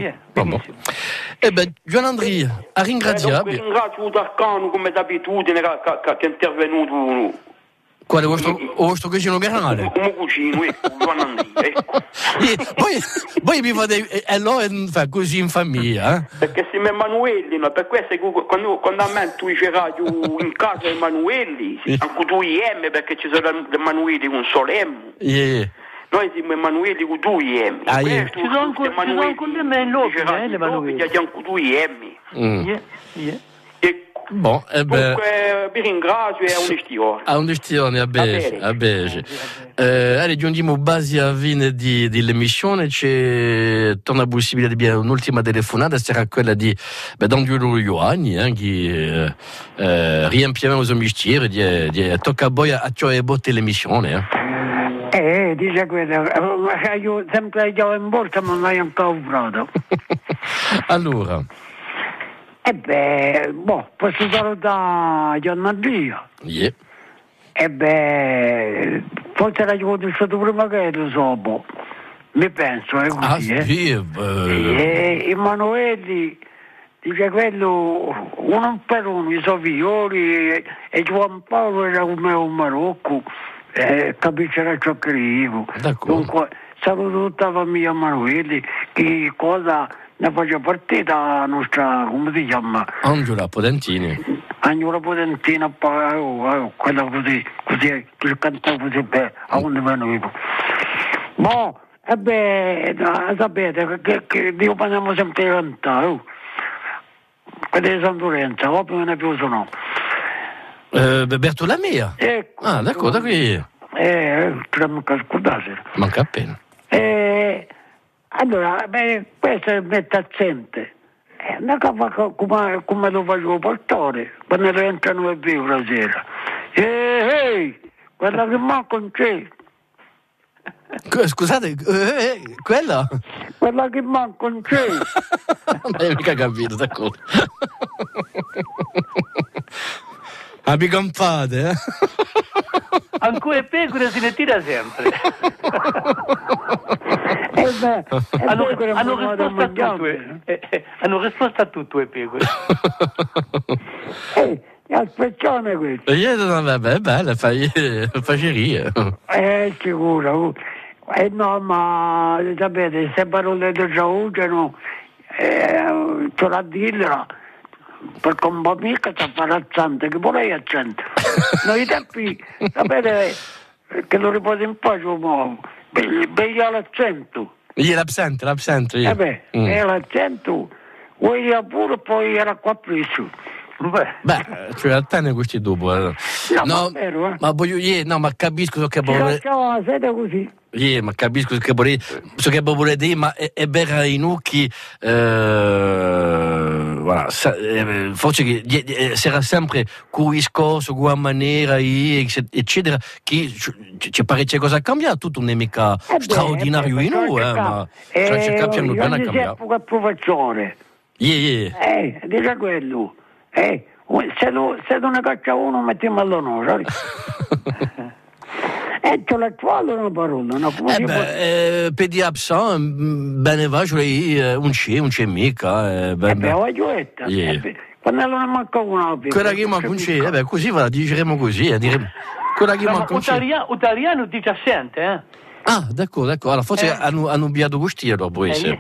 Gian Andrea, a ringraziare. Ringrazio D'Arcano come d'abitudine che è intervenuto. Quale vostro cucino canale? Come cucino, Gian Andrea, Poi mi fate allora così in famiglia, Perché siamo Emanuelli, no? Per questo quando a me tu dici radio in casa Emanuelli, anche tu IM, perché ci sono Emanuelli con Solemmo. Noi siamo Emanuelli con due IM. Ci sono con me in Lobby, l'Emanuelli. Ci sono con due IM. Bon, dunque vi ringrazio e a 11 ore. A 11 ore, a bene. Allora, giungiamo basi a fine dell'emissione, c'è una possibilità di un'ultima telefonata, sarà quella di Don Giulio Ioanni, che riempiamo il mestiere, tocca a voi a ciò botte l'emissione. Dice quello, io sempre in borsa ma non hai ancora comprato. Allora. Posso salutare Gianna Dio. Yeah. Forse era stato prima che lo so, mi penso, è così. Sì, Emanuele dice quello, uno per uno, i suoi figlioli, e Juan Paolo era come un Marocco. Capisce ciò che dico. Dunque saluto tutta la famiglia Emanuele, che cosa ne faccia parte da nostra, come si chiama? Angela Podentini, quella così che cantava così bene, a onde venivo. Sapete che Dio parliamo sempre di cantare, quella di San Lorenzo, proprio non è più suonato. Bertolamea? Ecco. Ah, d'accordo, qui. Scusate. Manca appena. Allora, questo è mette accente. Come lo facevo portare, quando entrano e vivo la sera. Quella che manco non c'è. Scusate, quella? Quella che manco non c'è. Non hai mica capito, d'accordo. Amica un padre, Ancora pecore se ne tira sempre. Hanno risposto a tutto le pecore. Aspettiamo questo. Vabbè, bella faceria. Sicuro. No, ma sapete, se parole di già usano, c'ho da dirla. Perché un po' mica sta palazzante, che vorrei accento. Noi tempi, sapete, che lo riposo in pace, belli all'accento. L'accento. L'accento, vuoi pure poi era qua presso. Cioè attende questi dopo. No, vero, ma voglio ma capisco che vuole. Siete così. Ma capisco che vuole dire, ma è vero i nucchi voilà, forse che sarà sempre con discorso, con la maniera, eccetera, che c'è parecchie cose a cambiare, tutto non è mica straordinario in noi, ma capiamo bene a cambiare. Che professore. Dice quello. Se non ne caccia uno, mettiamo all'onore. C'è l'attuale una parola, no? Per di absent, bene va, un c'è mica. Voglioetta. Quando non manca una. Quella che manca un c'è, così va, diremo così. Quella che manca un c'è. Italiano dice assente, Ah, d'accordo. Allora, forse hanno abbiato gusti dopo essere.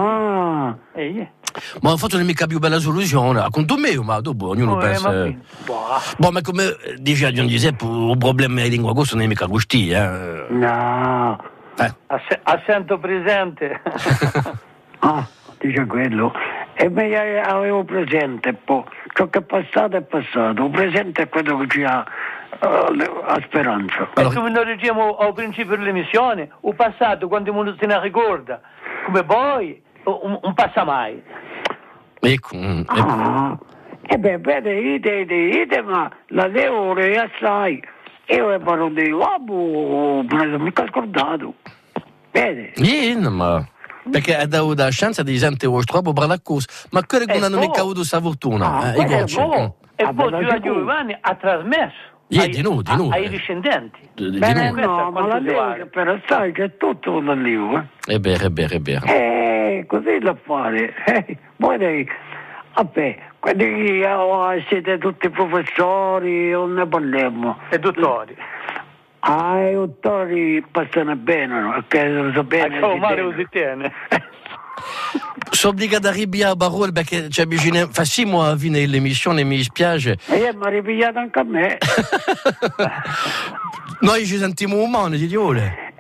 Ma forse non è mica più bella soluzione, conto me, ma dopo ognuno pensa. Ma come dice Gian Giuseppe, il problema è la lingua non è mica gusti, No. Assento presente. Dice quello. E me avevo presente, poi ciò che è passato, il presente è quello che ci ha a speranza. Allora, come noi diciamo al principio dell'emissione, il passato quando uno se ne ricorda, come poi non passa mai. Ecco. Vede, ide, ma la devo assai. Io parlo di uomo, me ne sono mica scordato. Vede? Ma perché ha dato la chance di gente troppo per la cosa, ma quello che non hanno mica avuto questa fortuna. E poi Giovanni ha trasmesso. Di noi. Ai discendenti. No, ma la devo per assai c'è tutto da lì. È vero. Così da fare. Poi quindi siete tutti professori, non ne parliamo. E dottori. I dottori passano bene, no? Che lo so bene. Mario si tiene. Sono obbligato a ripigliare parole perché ci avviciniamo, facciamo a fine dell'emissione, mi dispiace. Mi ha ripigliato anche a me. Noi ci sentiamo umani, ti vuole.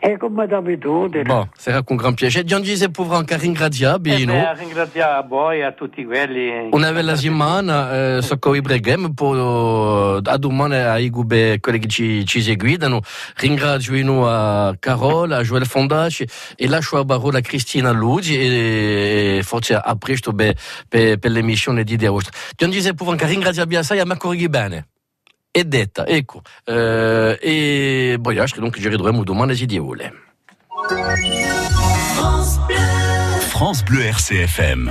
E come d'abitudine. Bon, sarà con gran piacere. Gian Gise Povra anche ringraziabili. Ringraziare a voi e a tutti quelli. Una bella settimana, so che vi preghiamo, poi a domani a Igube, quelli che ci seguono. Ringrazio a Carola, a Joel Fondaci e lascio a parola a Cristina Luggi e forse a presto per l'emissione di Deostro. Gian Gise Povra anche ringraziabili assai a Marco bene. È detta, ecco. E voyage che dunque ci ritroviamo domani se Dio vuole. France Bleu RCFM.